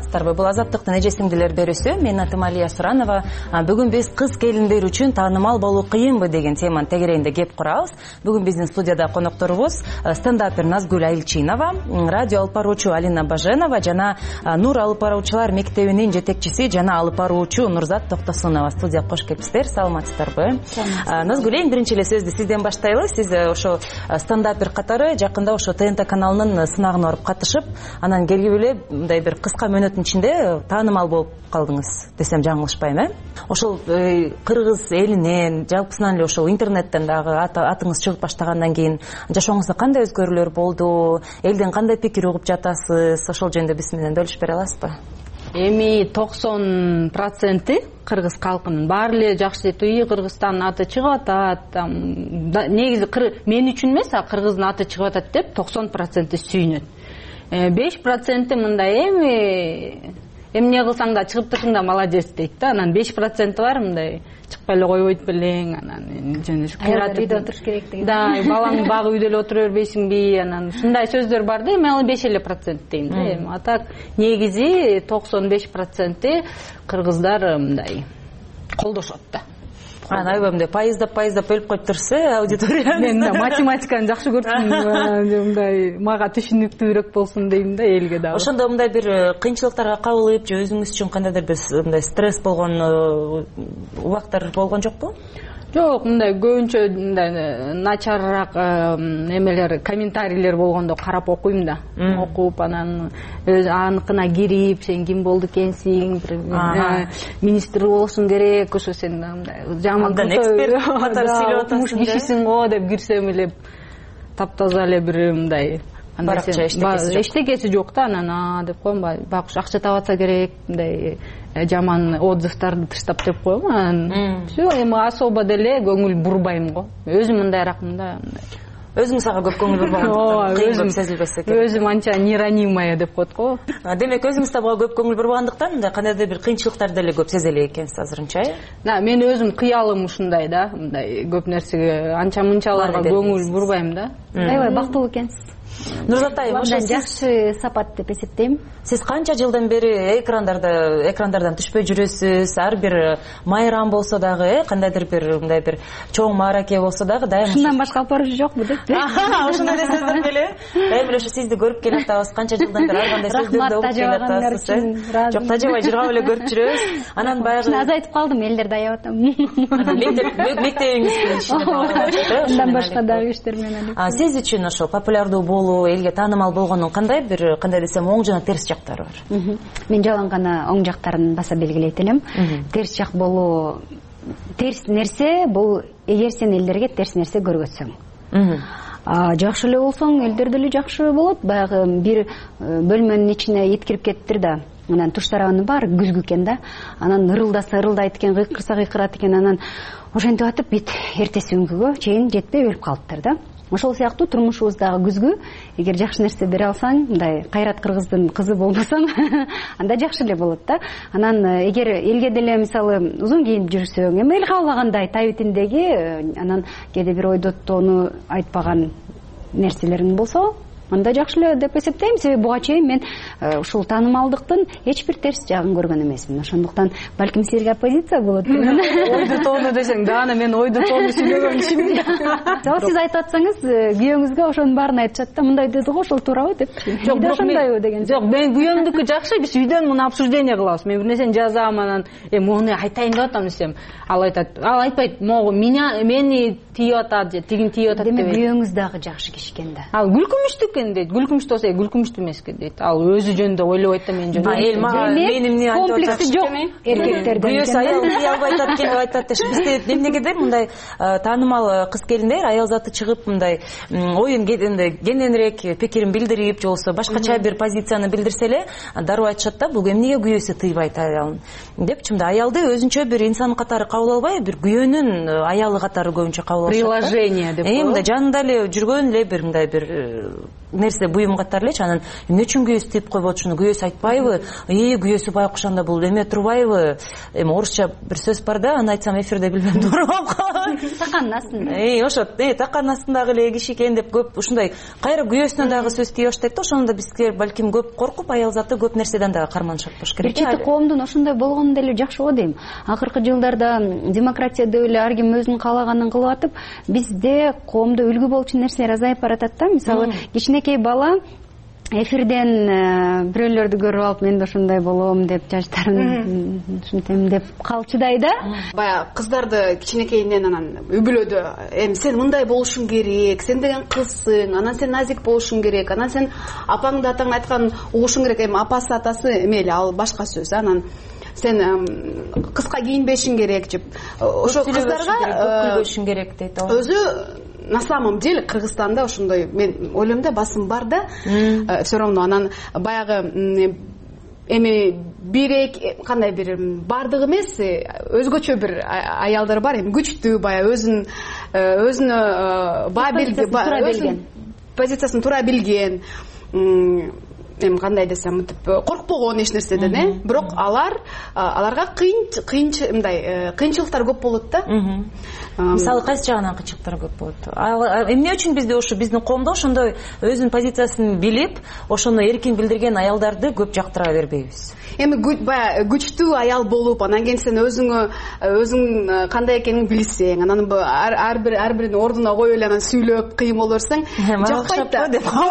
саламатсыздарбы? Бул Азаттыктын эже сиңдилер берүүсү. Менин атым Алия Суранова. Бүгүн биз кыз келиндер үчүн таанымал болуу кыйынбы деген теманын тегерегинде кеп курабыз. Бүгүн биздин студияда конокторубуз стендапер Назгүл Айылчинова, радио алып баруучу Алина Баженова жана Нур алып баруучулар мектебинин жетекчиси жана алып баруучу Нурзат Токтосунова студияга кош келипсиздер. Саламатсыздарбы? Назгүл, эң биринчи эле сөздү сизден баштайлы. Сиз ошо стендапер катары жакында ошо ТНТ каналынын сынагына барып катышып, анан келип эле мындай бир кыска мөөнөттүн ичинде таанымал болуп калдыңыз десем жаңылышпайм, Ошол кыргыз элинен, жалпысынан эле ошол интернеттен дагы атыңыз чыгып баштагандан кийин жашооңузда кандай өзгөрүүлөр болду? Элден кандай пикир угуп жатасыз? Ошол жөнүндө биз менен бөлүшүп бере аласызбы? Эми 90% кыргыз калкынын баары эле жакшы дейт. Кыргызстандын аты чыгып атат. Негизи мен үчүн эмес, кыргыздын аты чыгып атат деп 90% сүйүнөт. 5% мындай эми эмне кылсаң да чыгып турсуң да молодец дейт да. Анан 5% бар мындай чыкпай эле койбойт белең, анан үйдө отуруш керек деген. Да, балаңды багып үйдө эле отура бербейсиңби? Анан ушундай сөздөр бар да. Эми ал 5% дейм да. Эми атак негизи 95% кыргыздар мындай колдошот да. Анан ойбомдой пайыздап бөлүп коюп турсу аудитория. Мен математиканы жакшы көрсүм, мындай мага түшүнүктүүрөөк болсун дейм да элге дагы. Ошондо мындай бир кыйынчылыктарга кабылып, же өзүңүз үчүн кандайдыр бир мындай стресс болгон убактар болгон жокпу? Жок, мындай көбүнчө мындай начарыраак эмелер, комментарийлер болгондо карап окуйм да. Окуп, анан өз аныкына кирип, сен ким болду экенсиң, министр болсуң керек, ошо сен мындай жаман эксперт катары сүйлөп атасың кишисиң го деп кирсем эле таптаза эле бир мындай баракча эчтекеси жок да. Анан деп коем, байкуш акча табатса керек, мындай жаман отзывдарды тыштап деп коем. Анан всё, эми особо деле көңүл бурбайм го. Өзүм мындайракмын да. Өзүң сага көп көңүл бурбагандыктан өзүм сезилбесе керек. Өзүм анча неранимая деп коет го. Демек өзүңүз буга көп көңүл бурбагандыктан мындай кандайдыр бир кыйынчылыктарды деле көп сезе элек экенсиз азырынча, Да, мен өзүм кыялым ушундай да. Мындай көп нерсеге анча мынчаларга көңүл бурбайм да. Аябай бактылуу экенсиз. Нурзат айым, ошо жакшы сапат деп эсептейм. Сиз канча жылдан бери экрандардан түшпөй жүрөсүз? Ар бир майрам болсо дагы, кандайдыр бир мындай бир чоң маараке болсо дагы дайым ушундан башка алып баруучу жокпу деп. Ошондой нерселер беле? Дайым ошо сизди көрүп келатабыз, канча жылдан бери ар кандай сөздөрдү угуп келатасыз. Жок, тажабай жыргап эле көрүп жүрөбүз. Анан баягы азайтып калдым, элдерди аябап атам. Мектебиңиздин ишине. Андан башка дагы иштер менен. Сиз үчүн ошо популярдуу болуу, элге таанымал болгондун кандай десем оң жана терс жактары бар? Мен жалаң гана оң жактарын баса белгилейт элем. Терс жак болуу, терс нерсе бул эгер сен элдерге терс нерсе көргөзсөң. Жакшы эле болсоң, элдер деле жакшы болот. Баягы бир бөлмөнүн ичине эткирип кеттир да. Анан туш тарабынын баары күзгү экен да. Анан ырылдайт экен, кыйкырат экен, анан ошентип атып бит эртеси күнгүгө чейин жетпей өлүп калыптыр да. Ошол сыяктуу турмушубуздагы күзгү, эгер жакшы нерсе бере алсаң, мындай кайрат кыргыздын кызы болбосоң, анда жакшы эле болот да. Анан эгер элге деле мисалы узун кийинип жүрсөң, эми эл каалагандай табитиндеги, анан кээде бир ойдоттоону айтпаган нерселериң болсо, анда жакшы эле деп эсептейм. Себеби буга чейин мен ушул таанымалдыктын эч бир терс жагын көргөн эмесмин. Ошондуктан балким сизге оппозиция болот. Ойдотоону десең, дагы мен ойдотоону сүйлөгөн кишимин. Сиз айтып атсаңыз, күйөөңүзгө ошонун баарын айтышат да, мындай деди го, ошол туурабы деп. Жок, ошондойбу деген. Жок, мен күйөөмдүкү жакшы, биз үйдөн муну обсуждение кылабыз. Мен бир нерсени жазам, анан муну айтайын деп атам десем, ал айтат. Ал айтпайт, могу мени тийип атат же тигин тийип атат деп. Демек күйөөңүз дагы жакшы киши экен да. Ал күлкүмүштүк дейт. Күлкүмүштүү болсо, күлкүмүштүү эмески дейт. Ал өзү жөнүндө ойлобойт да, мен жөнүндө. Эл менин эмне айтып атат? Комплекси жок эркектерде. Күйөөсү аябай айтат, келип айтат деши. Бизде эмнегедир мындай таанымал кыз келиндер аял заты чыгып мындай оюн кененирээк пикирин билдирип, же болбосо башкача бир позицияны билдирсе эле дароо айтышат да, бул эмнеге күйөөсү тыйбайт аялын деп. Чымда аялды өзүнчө бир инсан катары кабыл албай, бир күйөөнүн аялы катары көбүнчө кабыл алышат. Приложение деп. Мындай жанында эле жүргөн эле бир мындай бир нерсе буюм катары элечи. Анан эмне үчүн күйөөсү тип коюп атышыны күйөөсү айтпайбы? Күйөөсү байкуш анда бул эме турбайбы? Эми орусча бир сөз бар да, аны айтсам эфирде билбейм, туура болуп калат. Таканын астында. Ошо таканын астындагы эле киши экен деп көп ушундай кайра күйөөсүнөн дагы сөз тийе баштайт да. Ошондо да бизге балким көп коркуп, аял заты көп нерседен дагы карманышат болуш керек. Бир чети коомдун ошондой болгону деле жакшы го дейм. Акыркы жылдарда демократия деп эле ар ким өзүнүн каалаганын кылып атып, бизде коомдо үлгү болчу нерселер азайып баратат да. Мисалы, кичинекей бала эфирден бирөөлөрдү көрүп алып, мен да ошондой болом деп, жаштарын ушинтем деп калчыдай да. Баягы кыздарды кичинекейинен анан үй бүлөдө эми сен мындай болушуң керек, сен деген кызсың, анан сен назик болушуң керек, анан сен апаңды атаң айтканын угушуң керек. Эми апасы атасы эмели ал башка сөз. Анан сен кыска кийинбешиң керек деп. Ошо кыздарга күлбөшүң керек дейт. Өзү на самом деле Кыргызстанда ошондой мен ойлойм да, басым бар да. Все равно анан баягы эми кандай бир бардыгы эмес, өзгөчө бир аялдар бар, эми күчтүү, баягы өзүнө баа билген, позициясын туура билген, эми кандай десем, мынтип коркпогон эч нерседен, бирок аларга кыйынчылыктар көп болот да. Мисалы, кайсы жагынан кыйынчылыктар көп болот? Эмне үчүн бизде ошо биздин коомдо ошондой өзүнүн позициясын билип, ошону эркин билдирген аялдарды көп жактыра бербейбиз? Эми баягы күчтүү аял болуп, анан кийин сен өзүң кандай экенин билсең, анан ар бирин ордуна коюп эле анан сүйлөп кыйын боло берсең, жакпайт да.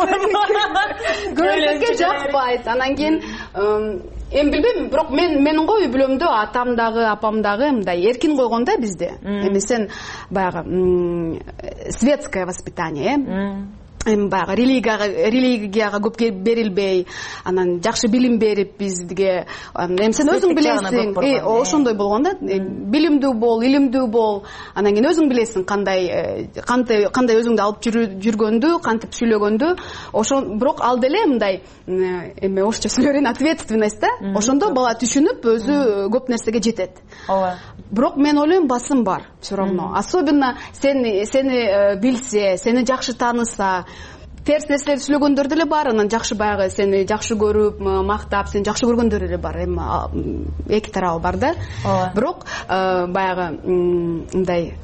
Көбүнчө жакпайт. Анан кийин эми билбейм, бирок менин үй бүлөмдө атам дагы, апам дагы мындай эркин койгон да бизде. Эми сен баягы светское воспитание, эми баягы религияга көп берилбей, анан жакшы билим берип бизге, эми сен өзүң билесиң, ошондой болгон да. Билимдүү бол, илимдүү бол, анан кийин өзүң билесиң кандай өзүңдү алып жүргөндү, кантип сүйлөгөндү. Бирок ал деле мындай эми орусча сүйлөрүн ответственность да. Ошондо бала түшүнүп өзү көп нерсеге жетет. Бирок мен ойлойм, басым бар все равно. Особенно сени билсе, сени жакшы тааныса, терс нерселерди сүйлөгөндөр деле бар, анан жакшы баягы сени жакшы көрүп, мактап, сени жакшы көргөндөр деле бар. Эми эки тарабы бар да. Бирок баягы мындай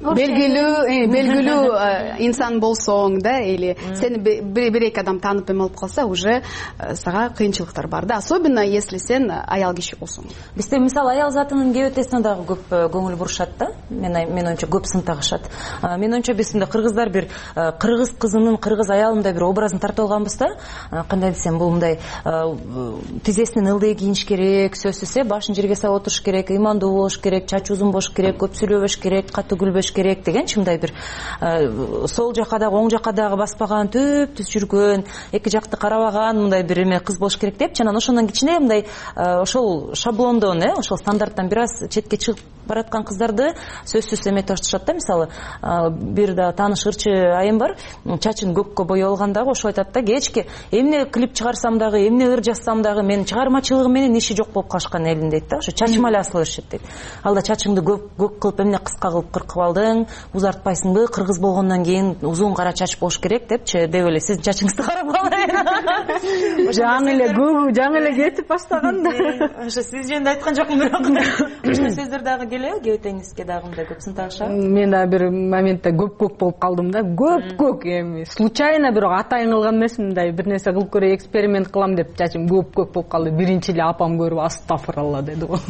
белгилүү инсан болсоң да, или сени бир эки адам таанып эме алып калса, уже сага кыйынчылыктар бар да, особенно если сен аял киши болсоң. Бизде мисалы аял затынын кебетесине дагы көп көңүл бурушат да. Мен оюмча көп сын тагышат. Мен оюмча биз кыргыздар бир кыргыз кызынын, кыргыз аялындай бир образын тартып алганбыз да. Кандай десем, бул мындай тизесинен ылдый кийиниш керек, сөзсүз башын жерге салып отуруш керек, ыймандуу болуш керек, чачы узун болуш керек, көп сүйлөбөш керек, катуу күлбөш керек дегенчи, мындай бир сол жака дагы оң жака дагы баспаган, түз жүргөн, эки жакты карабаган мындай бир эме кыз болуш керек депчи. Анан ошондон кичине мындай ошол шаблондон, ошол стандарттан бир аз четке чыгып бараткан кыздарды сөзсүз эметип башташат да. Мисалы, бир да тааныш ырчы айым бар, чачын көккө боёлганда ошо айтат да, кечке эмне клип чыгарсам дагы, эмне ыр жазсам дагы менин чыгармачылыгым менен иши жок болуп калышкан элин дейт да. Ошо чачыма эле асыла беришет дейт. Алда чачыңды көк кылып, эмне кыска кылып кыркып алдың, узартпайсыңбы, кыргыз болгондон кийин узун кара чач болуш керек депчи, деп эле сиздин чачыңызды карап алайын. Жаңы эле кетип баштаган да. Ошо сиз жөнүндө айткан жокмун, бирок ушул сөздөр дагы келеби кебетеңизге дагы мындай көп сын тагышабы? Мен да бир моментте көк болуп калдым да. Көк эми случайно бирок атайын кылган эмесмин, мындай бир нерсе кылып көрөй, эксперимент кылам деп чачым көк болуп калды. Биринчи эле апам көрүп, астафыралла деди го.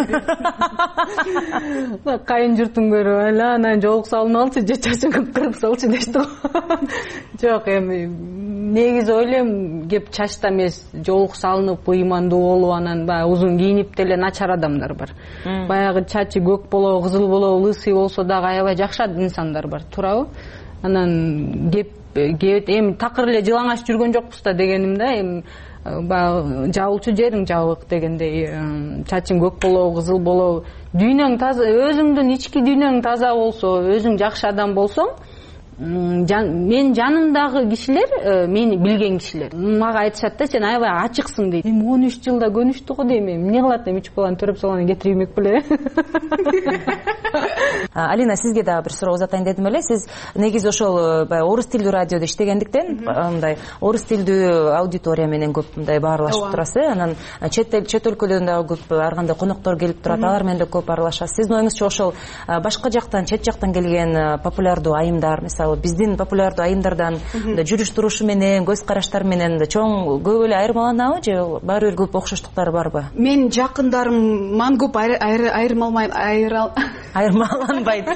Кайын журтун көрүп, анан жоолук салынып алчы, же чачың кырып салчы дешти го. Жок, эми негизи ойлойм, кеп чачта эмес, жоолук салынып, ыймандуу болуп, анан баягы узун кийинип деле начар адамдар бар. Баягы чачы көк болобу, кызыл болобу, лысый болсо дагы аябай жакшы инсандар бар, туурабы? Анан эми такыр эле жылаңач жүргөн жокпуз да дегеним да. Эми баягы жабылчу жериң жабык дегендей, чачың көк болобу, кызыл болобу, дүйнөң таза, өзүңдүн ички дүйнөң таза болсо, өзүң жакшы адам болсоң, мен жанымдагы кишилер, мени билген кишилер мага айтышат да, сен аябай ачыксың дейт. Эми 13 жылда көнүштү го дейм, эмне кылат, эми 3 баланы төрөп салганы кетирмек беле. Алина, сизге дагы бир суроо узатайын дедим эле. Сиз негизи ошол баягы орус тилдүү радиодо иштегендиктен мындай орус тилдүү аудитория менен көп мындай баарлашып турасыз. Анан чет өлкөлөрдөн дагы көп ар кандай коноктор келип турат, алар менен да көп аралашасыз. Сиздин оюңузча ошол башка жактан, чет жактан келген популярдуу айымдар, мисалы биздин популярдуу айымдардан жүрүш турушу менен, көз караштары менен чоң көп эле айырмаланабы же баары бир көп окшоштуктары барбы? Мен жакындарыман көп айырмаланбайт.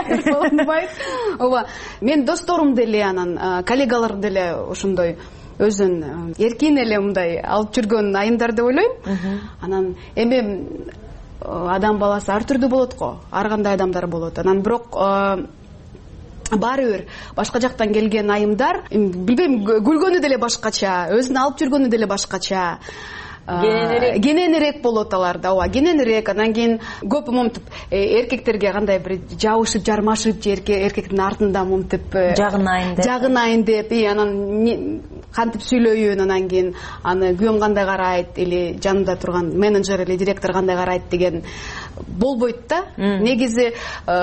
Ооба, мен досторум деле, анан коллегалар деле ошондой өзүн эркин эле мындай алып жүргөн айымдар деп ойлойм. Анан эми адам баласы ар түрдүү болот го, ар кандай адамдар болот. Анан бирок баары бир башка жактан келген айымдар, билбейм, күлгөнү деле башкача, өзүн алып жүргөнү деле башкача. Кененирээк болот аларда, ооба, кененирээк. Анан кийин көп момтип эркектерге кандай бир жабышып, жармашып, же эркектин артында момтип жагынайын деп, анан кантип сүйлөйүн, анан кийин аны күйөөм кандай карайт, или жанында турган менеджер или директор кандай карайт деген болбойт да. Негизи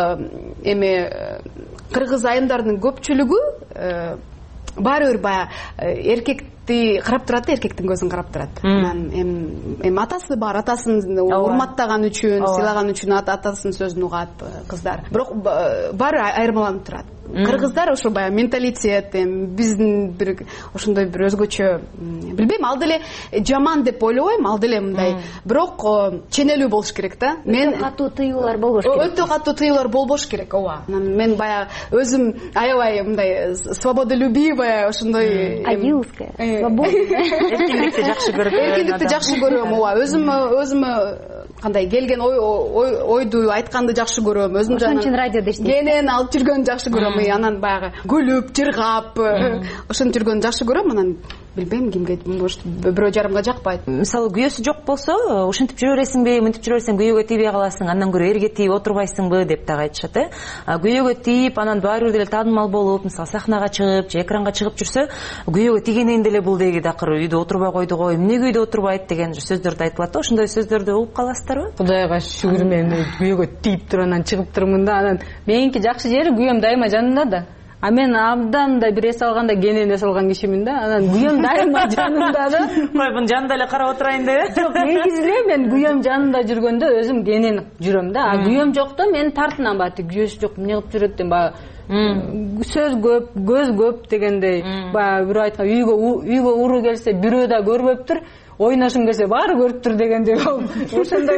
эми кыргыз айымдардын көпчүлүгү баары бир баягы эркекти карап турат да, эркектин көзүн карап турат. Анан эми атасы бар, атасын урматтаган үчүн, сыйлаган үчүн атасынын сөзүн угат кыздар. Бирок баары айырмаланып турат. Кыргыздар ошо баягы менталитет, биздин бир ошондой бир өзгөчө, билбейм, ал деле жаман деп ойлобойм, ал деле мындай, бирок ченелүү болуш керек да. Мен катуу тыюулар болбош керек. Өтө катуу тыюулар болбош керек, ооба. Мен баягы өзүм аябай мындай свободолюбивая, ошондой агилская, свободная. Эркиндикти жакшы көрөм. Эркиндикти жакшы көрөм, ооба. Өзүмө кандай келген ойду айтканды жакшы көрөм. Өзүм ошон үчүн радиодо иштейм. Кенен алып жүргөнү жакшы көрөм. Анан баягы күлүп, жыргап, ошентип жүргөнү жакшы көрөм. Анан билбейм, кимге бирөө жарымга жакпайт. Мисалы күйөөсү жок болсо, ошентип жүрө бересиңби, мынтип жүрө берсең күйөөгө тийбей каласың, андан көрө эрге тийип отурбайсыңбы деп дагы айтышат, Күйөөгө тийип, анан баары бир деле таанымал болуп, мисалы сахнага чыгып, же экранга чыгып жүрсө, күйөөгө тийгенен деле бул деги дакыр үйдө отурбай койду го, эмне үйдө отурбайт деген сөздөрдү айтылат да. Ошондой сөздөрдү угуп каласыздарбы? Кудайга шүгүр, мен күйөөгө тийип туруп анан чыгып турмун да. Анан меники жакшы жери күйөөм дайыма жанымда да. А мен абдан да бир эс алганда кенен эс алган кишимин да. Анан күйөөм дайыма жанымда да. Койбун жанында эле карап отурайын деп. Жок, негизи эле мен күйөөм жанымда жүргөндө өзүм кенен жүрөм да. А күйөөм жокто мен тартынам, бати күйөөсү жок, эмне кылып жүрөт деп, баягы сөз көп, көз көп дегендей. Баягы бирөө айткан, үйгө уру келсе бирөө да көрбөптүр, ойношум келсе баары көрүптүр дегендей болуп, ошондой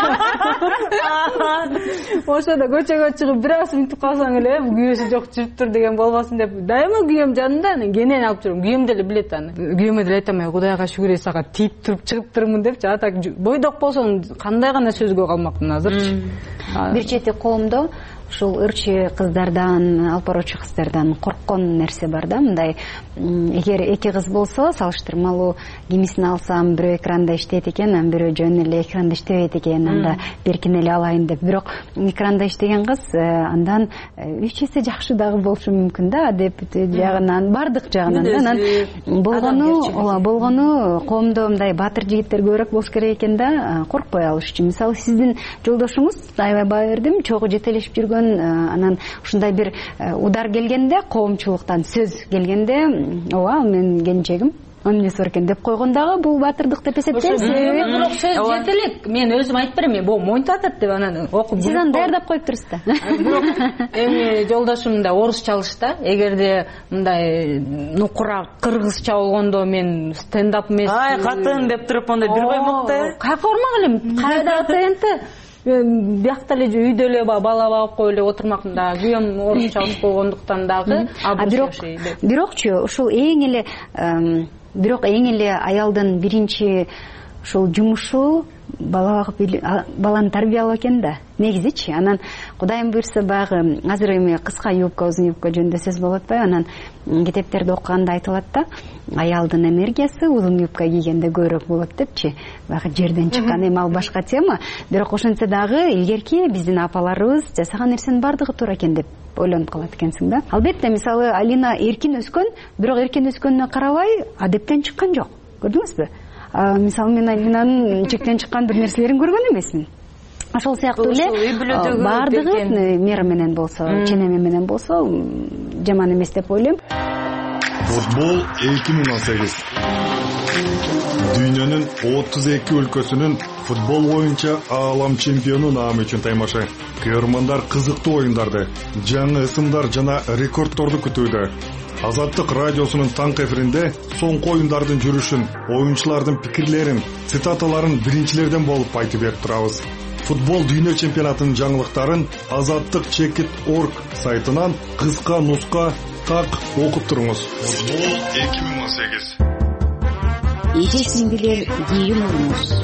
ошондо көчөгө чыгып бир аз минтип калсаң эле күйөөсү жок жүрүптүр деген болбосун деп дайыма күйөөм жанында, анан кенен алып жүрөм. Күйөөм деле билет аны. Күйөөмө деле айтам, Кудайга шүгүр, сага тийип туруп чыгып турмун депчи. Атак бойдок болсоң кандай гана сөзгө калмакмын азырчы. Бир чети коомдо ушул ырчы кыздардан, алып баруучу кыздардан корккон нерсе бар да. Мындай, эгер эки кыз болсо, салыштырмалуу кимисин алсам, бирөө экранда иштейт экен, анан бирөө жөн эле экранда иштебейт экен, анда беркин эле алайын деп. Бирок экранда иштеген кыз андан 3 эсе жакшы дагы болушу мүмкүн да, деп жагынан, бардык жагынан. Анан болгону коомдо мындай баатыр жигиттер көбүрөөк болуш керек экен да, коркпой алыш үчүн. Мисалы, сиздин жолдошуңуз аябай бердим, чогуу жетелешип жүргөн, анан ушундай бир удар келгенде, коомчулуктан сөз келгенде, ооба, мен келинчегим эмнеси бар экен деп койгондагы бул баатырдык деп эсептейм. Бирок сөз жетелек, мен өзүм айтып берем, бул монтип атат деп анан окуп. Сиз аны даярдап коюп турсуз да. Бирок эми жолдошум да орусча алыш да. Эгерде мындай нукура кыргызча болгондо мен стендап эмес. Ай, катын деп туруп ондай бир коймокта. Кайка ормак элем. Кайда ТНТ? Биякта эле үйдө эле бала багып коюп эле отурмакмын да. Күйөөм орусча алыш болгондуктан дагы. Бирокчу ушул эң эле аялдын биринчи ушул жумушу баланы тарбиялоо экен да негизичи. Анан Кудайым буйрса баягы азыр эми кыска юбка, узун юбка жөнүндө сөз болуп атпайбы? Анан китептерди окуганда айтылат да, аялдын энергиясы узун юбка кийгенде көбүрөөк болот депчи. Баягы жерден чыккан, эми ал башка тема. Бирок ошентсе дагы илгерки биздин апаларыбыз жасаган нерсенин бардыгы туура экен деп ойлонуп калат экенсиң да. Албетте, мисалы Алина эркин өскөн, бирок эркин өскөнүнө карабай адептен чыккан жок. Көрдүңүзбү? Мисалы мен Алинанын чектен чыккан бир нерселерин көргөн эмесмин. Ошол сыяктуу эле бардыгы мера менен болсо, ченеме менен болсо жаман эмес деп ойлойм. Футбол 2018. Дүйнөнүн 32 өлкөсүнүн футбол боюнча аалам чемпиону наамы үчүн таймашы. Көрөрмандар кызыктуу оюндарды, жаңы ысымдар жана рекордторду күтүүдө. Азаттык радиосунун таңкы эфиринде соңку оюндардын жүрүшүн, оюнчулардын пикирлерин, цитаталарын биринчилерден болуп айтып берип турабыз. Футбол дүйнө чемпионатынын жаңылыктарын azattik.org сайтынан кыска нуска так окуп туруңуз. Футбол 2018. Эжесиңдилер кийин уруңуз.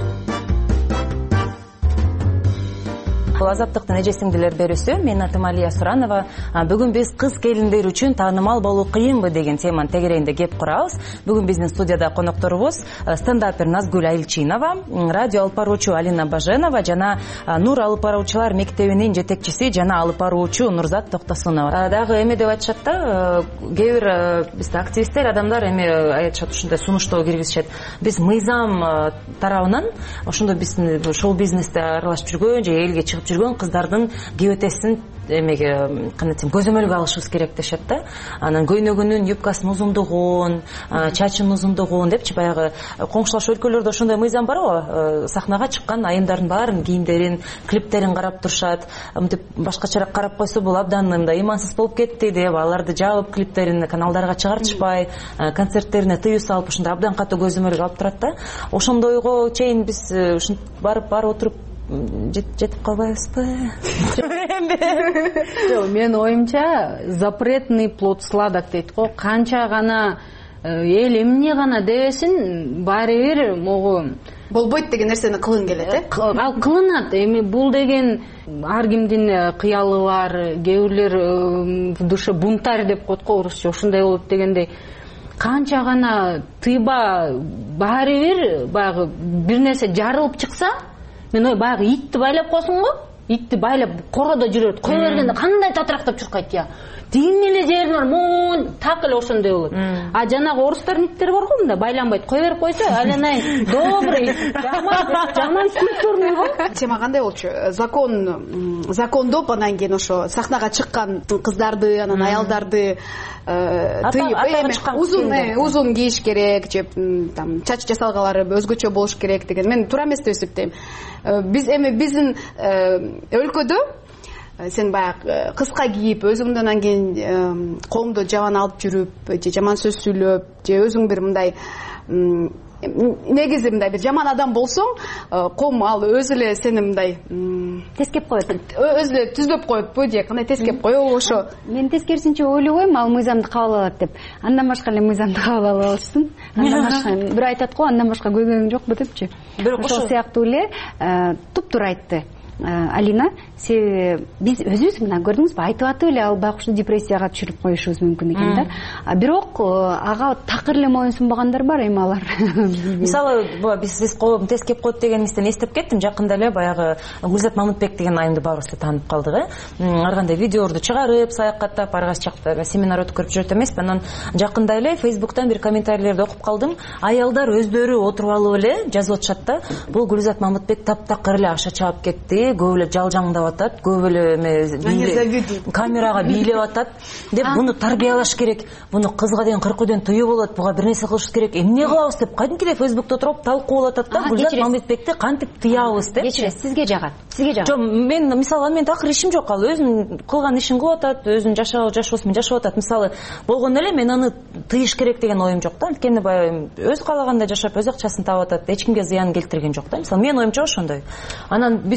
Бул Азаттыктын эжесиңдилер берүүсү. Мен атым Алия Суранова. Бүгүн биз кыз келиндер үчүн таанымал болуу кыйынбы деген теманын тегерегинде кеп курабыз. Бүгүн биздин студияда конокторубуз стендапер Назгүл Айылчинова, радио алып баруучу Алина Баженова жана Нур алып баруучулар мектебинин жетекчиси жана алып баруучу Нурзат Токтосунова. Дагы эме деп айтышат да, кээ бир бизде активисттер, адамдар эме айтышат, ушундай сунуштоо киргизишет. Биз мыйзам тарабынан ошондо биздин шоу бизнесте аралашып жүргөн же элге чыгып жүргөн кыздардын кебетесин эмеге кандай десем көзөмөлгө алышыбыз керек дешет да. Анан көйнөгүнүн юбкасынын узундугун, чачынын узундугун депчи, баягы коңшулаш өлкөлөрдө ошондой мыйзам барбы? Сахнага чыккан айымдардын баарын кийимдерин, клиптерин карап турушат. Мынтип башкачараак карап койсо бул абдан мындай имансыз болуп кетти деп аларды жабып, клиптерин каналдарга чыгартышпай, концерттерине тыюу салып, ошондой абдан катуу көзөмөлгө алып турат да. Ошондойго чейин биз ушинтип барып отуруп жетип калбайбызбы? Мен оюмча запретный плод сладок дейт го. Канча гана эл эмне гана дебесин, баары бир могу болбойт деген нерсени кылгың келет, Ал кылынат. Эми бул деген ар кимдин кыялы бар. Кээ бирлер в душе бунтарь деп коет го орусча, ошондой болот дегендей. Канча гана тыйба, баары бир баягы бир нерсе жарылып чыкса, мен ой баягы итти байлап койсуң го, итти байлап короодо жүрөт, кое бергенде кандай татрактап чуркайт я. Деген эле жерин бар, мон так эле ошондой болот. А жанагы орустардын иттери бар го, мында байланбайт, кое берип койсо, айленайын добрый, жаман культурный го. Тема кандай болчу? Закондоп, анан кийин ошо сахнага чыккан кыздарды, анан аялдарды тыйып, узун кийиш керек, же там чач жасалгалары өзгөчө болуш керек деген мен туура эмес деп эсептейм. Биз эми биздин өлкөдө сен баягы кыска кийип, өзүңдөн анан кийин коомдо жаман алып жүрүп, же жаман сөз сүйлөп, же өзүң бир мындай негизи мындай бир жаман адам болсоң, коом ал өзү эле сени мындай тескеп коет. Өзү эле түздөп коетпу, же кандай тескеп коебу ошо. Мен тескерисинче ойлобойм, ал мыйзамды кабыл алат деп. Андан башка эле мыйзамды кабыл алып алышсын. Андан башка бир айтат го, андан башка көйгөйүң жокпу депчи. Ошол сыяктуу эле туптуура айтты Алина. Биз өзүбүз мына көрдүңүзбү, айтып атып эле ал байкушту депрессияга түшүрүп коюшубуз мүмкүн экен да. Бирок ага такыр эле моюнсунбагандар бар, эми алар. Мисалы, биз коом тескеп коет дегенибизден эстеп кеттим. Жакында эле баягы Гүлзат Мамытбек деген айымды баарыбыз да таанып калдык. Ар кандай видеолорду чыгарып, саякаттап, ар кайсы жакта семинар өткөрүп жүрөт эмеспи. Анан жакында эле Facebook'тан бир комментарийлерди окуп калдым. Аялдар өздөрү отуруп алып эле жазып атышат да. Бул Гүлзат Мамытбек таптакыр эле акча чаап кетти, көп эле жалжаңдап атат, көп эле камерага бийлеп атат деп, буну тарбиялаш керек, буну кызга деген кыркууден тыюу болот, буга бир нерсе кылыш керек, эмне кылабыз деп кадимкидей Facebook'та туруп талкуулап атат да. Гүлзат Мамытбекти кантип тыябыз деп. Кечиресиз, сизге жагат. Жок, мен мисалы мен такыр ишим жок, ал өзүнүн кылган ишин кылып атат, өзүнүн жашоосун жашап атат. Мисалы болгондо эле мен аны тыйыш керек деген оюм жок да. Анткени баягы өз каалагандай жашап, өз акчасын таап атат, эч кимге зыян келтирген жок да. Мисалы мен оюмча ошондой. Анан биз өзүбүзчө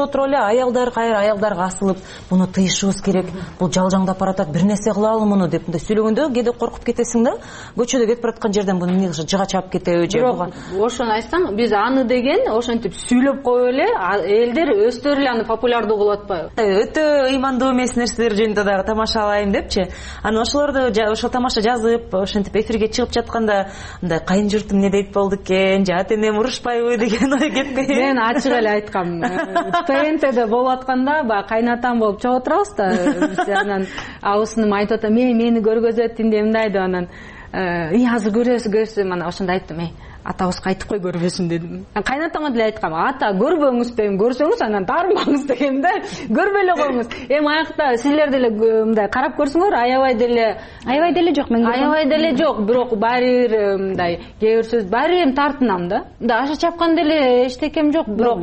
чечип отуруп эле аялдар кайра аялдарга асылып муну тыйышыбыз керек, бул жалжаңдап баратат, бир нерсе кылалы муну деп мындай сүйлөгөндө кээде коркуп кетесиң да, көчөдө кетип бараткан жерден буну эмне кылышат, жыга чаап кетеби же буга. Ошону айтсаң, биз аны деген ошентип сүйлөп коюп эле элдер өздөрү эле аны популярдуу кылып атпайбы. Өтө ыймандуу эмес нерселер жөнүндө дагы тамашалайм депчи. Анан ошолорду ошо тамаша жазып, ошентип эфирге чыгып жатканда мындай кайын журтум эмне дейт болду экен, же ата энем урушпайбы деген ой келип калат. Мен ачык эле айткам. ТНТде болуп атканда баягы кайнатам болуп чыгып отурабыз да. Анан абысыным айтып атат, мени көргөзөт инде мындай деп анан азыр көрөсүз, мына ошондо айттым, атабызга айтып кой көрбөсүн дедим. Кайнатама деле айткам, ата көрбөңүз дейм, көрсөңүз анан таарынбаңыз деген да, көрбөй эле коюңуз. Аякта силер деле мындай карап көрсөңөр, аябай деле жок, мен аябай деле жок, бирок баары бир мындай кээ бир сөз баары бир тартынам да. Аша чапкан деле эчтекем жок, бирок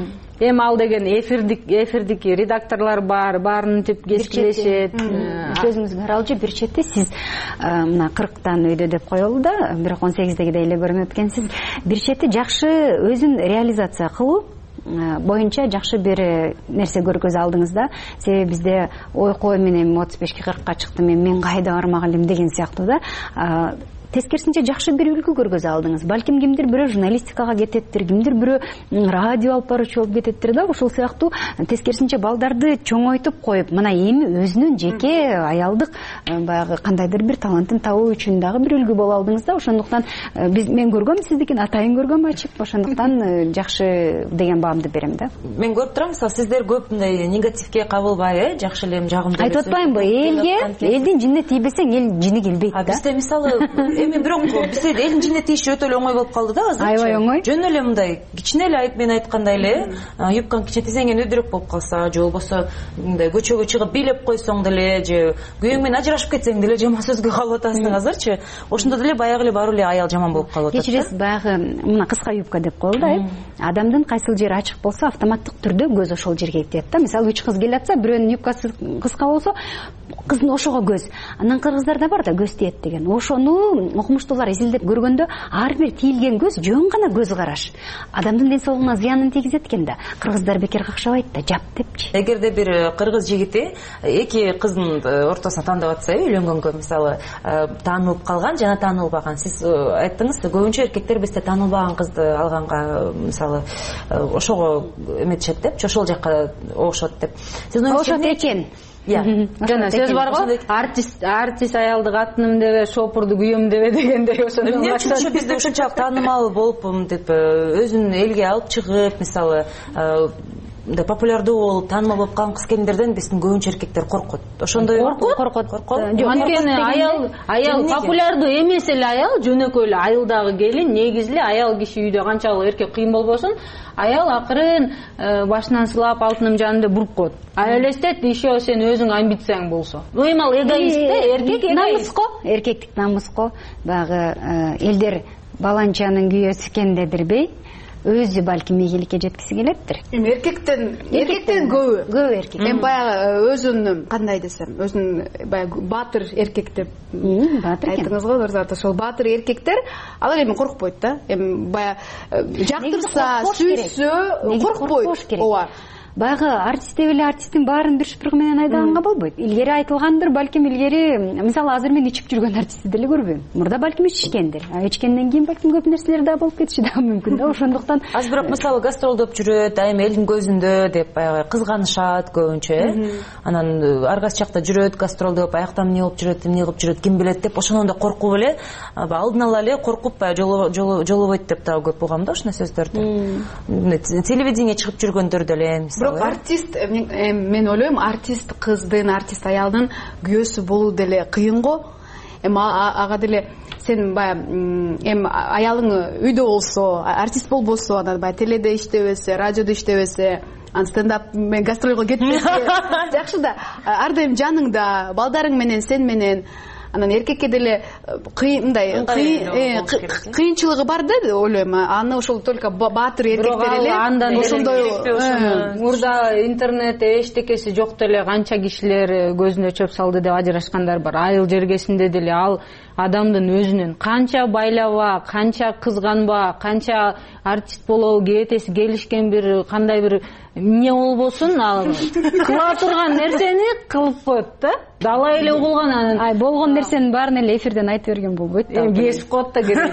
ал деген эфирдики редакторлор бар, баарынтип кескилешет. Сөзүңүзгө аралжы бир четте сиз мына 40тан өйдө деп коелу да, бирок 18дегидей эле көрүнөт экенсиз. Бир четте жакшы өзүн реализация кылуу боюнча жакшы бир нерсе көргөзө алдыңыз да. Себеби бизде ой менен 35-40ка чыктым, мен кайда бармак элем деген сыяктуу да. Тескерисинче жакшы бир үлгү көргөзө алдыңыз. Балким кимдир бирөө журналистикага кететтир, кимдир бирөө радио алып баруучу болуп кететтир да. Ошол сыяктуу тескерисинче балдарды чоңойтуп коюп, мына эми өзүнүн жеке аялдык баягы кандайдыр бир талантын табуу үчүн дагы бир үлгү боло алдыңыз да. Ошондуктан мен көргөм сиздикин, атайын көргөм ачып, ошондуктан жакшы деген баамды берем да. Мен көрүп турам, мисалы сиздер көп мындай негативге кабылбай, жакшы эле жагымдуу. Айтып атпаймынбы, элдин жинине тийбесең эл жини келбейт да. Бизде мисалы эми бирок бизде элдин жинине тийиши өтө эле оңой болуп калды да азыр. Аябай оңой. Жөн эле мындай кичине эле мен айткандай эле юбкаң кичинекейинен өйдөрөөк болуп калса, же болбосо мындай көчөгө чыгып бийлеп койсоң деле, же күйөөң менен ажырашып кетсең деле жаман сөзгө калып атасың азырчы. Ошондо деле баягы эле баруу эле аял жаман болуп калып атат. Кечиресиз, баягы мына кыска юбка деп коелу да. Адамдын кайсыл жери ачык болсо, автоматтык түрдө көз ошол жерге тиет да. Мисалы 3 кыз келатса, бирөөнүн юбкасы кыска болсо, кыздын ошого көз. Анан кыргыздарда бар да көз тиет деген. Ошону окумуштуулар изилдеп көргөндө ар бир тийилген көз жөн гана көз караш адамдын ден соолугуна зыянын тийгизет экен да. Кыргыздар бекер какшабайт да, жап депчи. Эгерде бир кыргыз жигити эки кыздын ортосуна тандап атса, үйлөнгөнгө мисалы таанылып калган жана таанылбаган, сиз айттыңыз, көбүнчө эркектер бизде таанылбаган кызды алганга мисалы ошого эметишет депчи, ошол жакка окшот деп. Сиз ошот экен. Жана сөз бар го, артист аялды катыным дебе, шопурду күйөөм дебе дегендей ошондой. Эмне үчүн бизде ушунчалык таанымал болуп деп өзүн элге алып чыгып, мисалы популярдуу болуп, таанымал болуп калган кыз-келиндерден биздин көбүнчө эркектер коркот. Ошондой коркот. Анткени аял популярдуу эмес эле аял, жөнөкөй эле айылдагы келин, негизи эле аял киши үйдө канчалык эркек кыйын болбосун, аял акырын башынан сылап алтыным жаным деп буруп коет. Элестет еще сен өзүң амбицияң болсо. Эми ал эгоист да, эркек эгоист. Эркектик намыс го. Баягы элдер баланчанын күйөөсү экен дедирбей, өзү балким ийгиликке жеткиси келеттир. Эми эркектен көбү эркек. Эми баягы өзүн кандай десем, өзүн баягы баатыр эркек деп айттыңыз го, дурус. Ошол баатыр эркектер алар эми коркпойт да. Эми баягы жактырса, сүйсө коркпойт. Ооба. Баягы артист деп эле артисттин баарын бир шпрыг менен айдаганга болбойт. Илгери айтылгандыр, балким илгери, мисалы азыр мен ичип жүргөн артистти деле көрбөйм. Мурда балким ичишкендир. Ичкенден кийин балким көп нерселер да болуп кетиши да мүмкүн да. Ошондуктан азыр бирок мисалы гастролдоп жүрөт, дайыма элдин көзүндө деп баягы кызганышат көбүнчө. Анан ар кайсы жакта жүрөт, гастролдоп, аяктан эмне болуп жүрөт, эмне кылып жүрөт, ким билет деп ошондон да коркуп эле, алдын ала эле коркуп жолобойт деп дагы көп угам да ушундай сөздөрдү. Телевидение чыгып жүргөндөр деле бирок артист, мен ойлойм, артист кыздын, артист аялдын күйөөсү болуу деле кыйын го. Ага деле сен баягы аялың үйдө болсо, артист болбосо, анан баягы теледе иштебесе, радиодо иштебесе, стендап мен гастролго кетпесе, жакшы да, ар дайым жаныңда, балдарың менен, сен менен анан эркекке деле мындай кыйынчылыгы бар да ойлойм. Аны ошол только баатыр эркектер эле ошондой мурда интернетте эчтекеси жок деле канча кишилер көзүнө чөп салды деп ажырашкандар бар. Айыл жергесинде деле ал адамдын өзүнүн канча байлаба, канча кызганба, канча артист болобу кетеси келишкен бир кандай бир эмне болбосун ал кыла турган нерсени кылып коет да. Дала эле угулган анан болгон нерсенин баарын эле эфирден айтып берген болбойт да. Кесип коет да керек.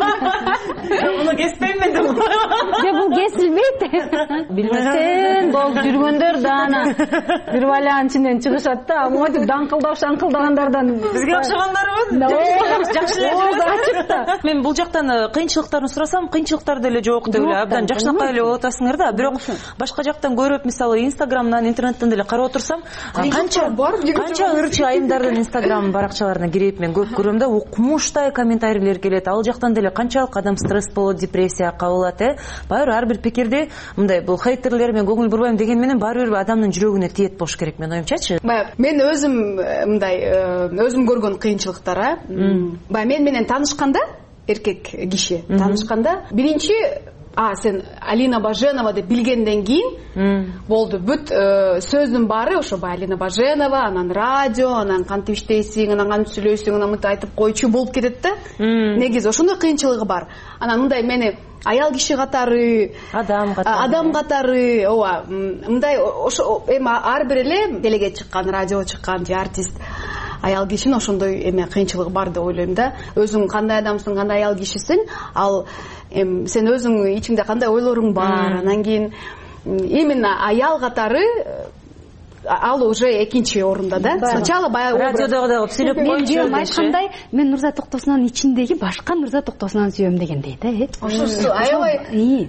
Муну кеспейм деп. Бул кесилбейт. Билбесен болуп жүргөндөр да ана бир баланын ичинен чыгышат да. Монтип даңкылдагандардан бизге окшогондарбы? Жакшы эле. Мен бул жактан кыйынчылыктарын сурасам, кыйынчылыктар деле жок деп эле абдан жакшынакай эле болуп атасыңар да. Бирок башка жактан көрүп, мисалы Инстаграмдан, интернеттен деле карап отурсам, канча ырчы айымдардын Инстаграм баракчаларына кирип мен көп көрөм да, укмуштай комментарийлер келет. Ал жактан деле канчалык адам стресс болот, депрессия кабылат, Баары ар бир пикирди мындай бул хейтерлер мен көңүл бурбайм деген менен баары бир адамдын жүрөгүнө тиет болуш керек менин оюмчачы. Мен өзүм мындай өзүм көргөн кыйынчылыктар баягы мен менен таанышканда, эркек киши таанышканда биринчи сен Алина Баженова деп билгенден кийин болду бүт сөздүн баары ошо баягы Алина Баженова, анан радио, анан кантип иштейсиң, анан кантип сүйлөйсүң, анан мынтип айтып койчу болуп кетет да. Негизи ошондой кыйынчылыгы бар. Анан мындай мени аял киши катары, адам катары, ооба, мындай ошо эми ар бир эле телеге чыккан, радиого чыккан же артист аял кишинин ошондой эме кыйынчылыгы бар деп ойлойм да. Өзүң кандай адамсың, кандай аял кишисиң, ал сен өзүң ичиңде кандай ойлоруң бар, анан кийин именно аял катары ал уже экинчи орунда да. Сначала баягы радиодогу дагы сүйлөп койчу. Мен айткандай, мен Нурзат Токтосунан ичиндеги башка Нурзат Токтосунан сүйөм дегендей да. Аябай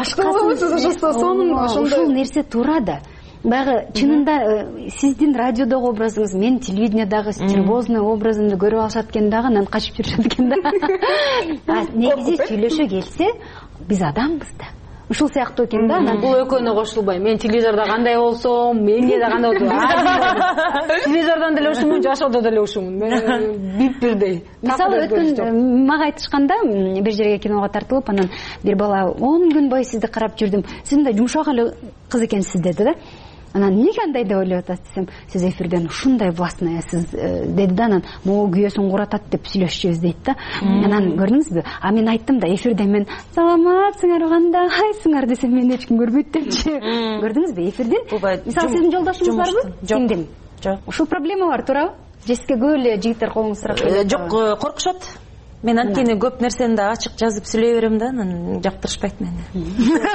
ошол нерсе туура да. Баягы чынында сиздин радиодогу образыңыз, мен телевидениедагы стервозный образымды көрүп алышат экен дагы, анан качып жүрүшөт экен да. Негизи сүйлөшө келсе, биз адамбыз да. Ушул сыяктуу экен да. Бул экөөнө кошулбайм. Мен телевизордо кандай болсом, менде да кандай болсом, телевизордон деле ушумун, жашоодо деле ушумун. Бип бирдей. Мисалы өткөн мага айтышканда, бир жерге киного тартылып, анан бир бала 10 күн бою сизди карап жүрдүм. Сиз мындай жумшак эле кыз экенсиз деди да. Анан эмнеге андай деп ойлоп атасыз десем, сиз эфирден ушундай властныйсыз деди да. Анан могу күйөөсүн куратат деп сүйлөшчүбүз дейт да. Анан көрдүңүзбү? Мен айттым да эфирде, мен саламатсыңар, кандайсыңар десем, мени эч ким көрбөйт депчи. Көрдүңүзбү эфирден? Мисалы сиздин жолдошуңуз барбы? Сиңдим. Жок. Ушул проблема бар, туурабы? Жеске көп эле жигиттер колуңду сурап келет. Жок, коркушат. Мен анткени көп нерсени да ачык жазып сүйлөй берем да, анан жактырышпайт мени.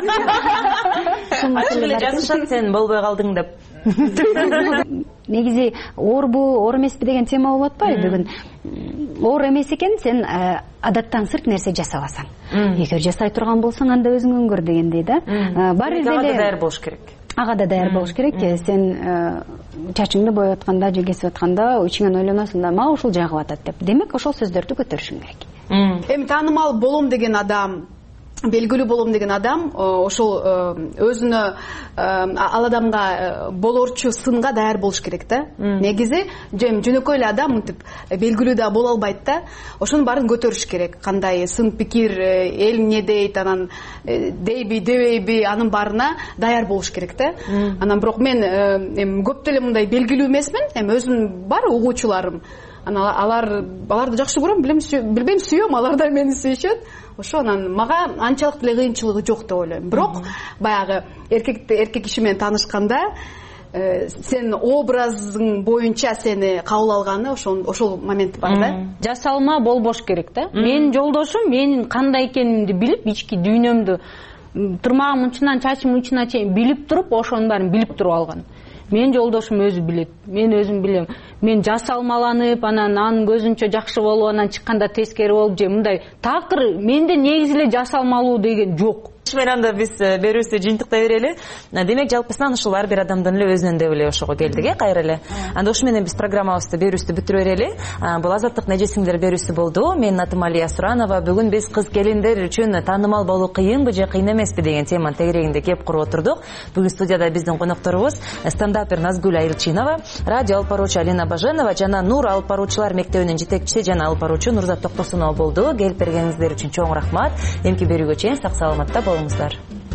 Ачык эле жазышат, сен болбой калдың деп. Негизи оорбу, оор эмеспи деген тема болуп атпайбы бүгүн? Оор эмес экен, сен адаттан сырт нерсе жасабасаң. Эгер жасай турган болсоң, анда өзүң өңгөр дегендей да. Баары деле даяр болуш керек. Ага да даяр болуш керек. Сен чачыңды боеп атканда, же кесип атканда ичиңен ойлоносуң да, мага ушул жагып атат деп. Демек, ошол сөздөрдү көтөрүшүң керек. Эми таанымал болом деген адам, белгилүү болом деген адам ошол өзүнө ал адамга болорчу сынга даяр болуш керек да. Негизи жөнөкөй эле адам мынтип белгилүү да боло албайт да. Ошонун баарын көтөрүш керек. Кандай сын пикир, эл эмне дейт, анан дейби, дебейби, анын баарына даяр болуш керек да. Анан бирок мен көп деле мындай белгилүү эмесмин. Өзүм бар угуучуларым. Аларды жакшы көрөм, билбейм, сүйөм, алар да мени сүйүшөт. Ошо анан мага анчалык деле кыйынчылыгы жок деп ойлойм. Бирок баягы эркек киши менен таанышканда сен образың боюнча сени кабыл алганы ошол момент бар да. Жасалма болбош керек да. Менин жолдошум менин кандай экенимди билип, ички дүйнөмдү, тырмагым мынчынан чачым мынчына чейин билип туруп, ошонун баарын билип туруп алган. Менин жолдошум өзү билет. Мен өзүм билем. Мен жасалмаланып, анан анын көзүнчө жакшы болуп, анан чыкканда тескери болуп же мындай такыр менде негизи эле жасалмалуу деген жок. менен анда биз берүүбүздү жыйынтыктай берели. Демек жалпысынан ушул ар бир адамдын эле өзүнөн деп эле ошого келдик, кайра эле. Анда ушу менен биз программабызды берүүбүздү бүтүрө берели. Бул азаттык нежесиңдер берүүсү болду. Менин атым Алия Суранова. Бүгүн биз кыз келиндер үчүн таанымал болуу кыйынбы же кыйын эмеспи деген теманын тегерегинде кеп куруп отурдук. Бүгүн студияда биздин конокторубуз стендапер Назгүл Айылчинова, радио алып баруучу Алина Баженова жана Нур алып баруучулар мектебинин жетекчиси жана алып баруучу Нурзат Токтосунова болду. Келип бергениңиздер үчүн чоң рахмат. Эмки берүүгө чейин сак саламатта болуңуздар.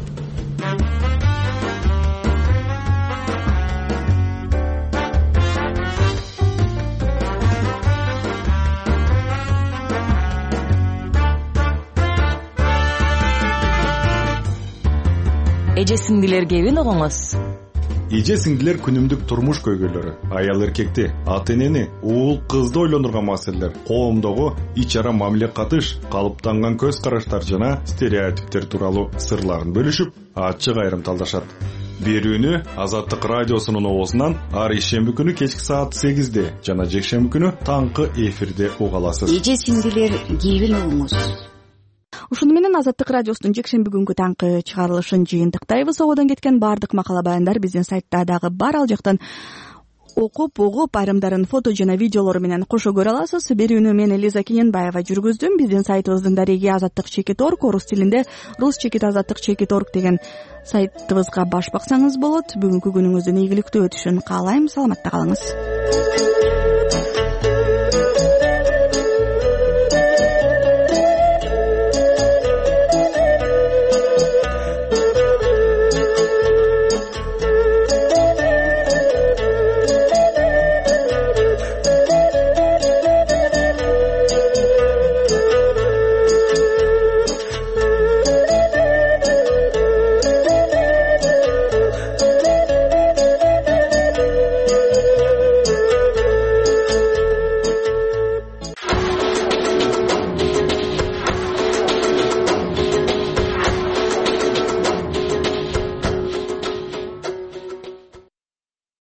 Эже сиңдилер кебин угуңуз. Эже сиңдилер күнүмдүк турмуш көйгөйлөрү, аял эркекти, ата энени, уул кызды ойлондурган маселелер, коомдогу ич ара мамиле катыш, калыптанган көз караштар жана стереотиптер тууралуу сырларын бөлүшүп, ачык айрымталдашат. Берүүнү Азаттык радиосунун оозунан ар ишемби күнү кечки саат 8-де жана жекшемби күнү таңкы эфирде уга аласыз. Эже сиңдилер кебин угуңуз. Ушуну менен Азаттык радиосунун жекшемби күнгү таңкы чыгарылышын жыйынтыктайбыз. Ободон кеткен баардык макала баяндар биздин сайтта дагы бар. Ал жактан окуп, угуп, айрымдарын фото жана видеолору менен кошо көрө аласыз. Берүүнү мен Элиза Кененбаева жүргүздүм. Биздин сайтыбыздын дареги azattik.org, орус тилинде rus.azattik.org деген сайтыбызга баш баксаңыз болот. Бүгүнкү күнүңүздүн ийгиликтүү өтүшүн каалайм. Саламатта калыңыз.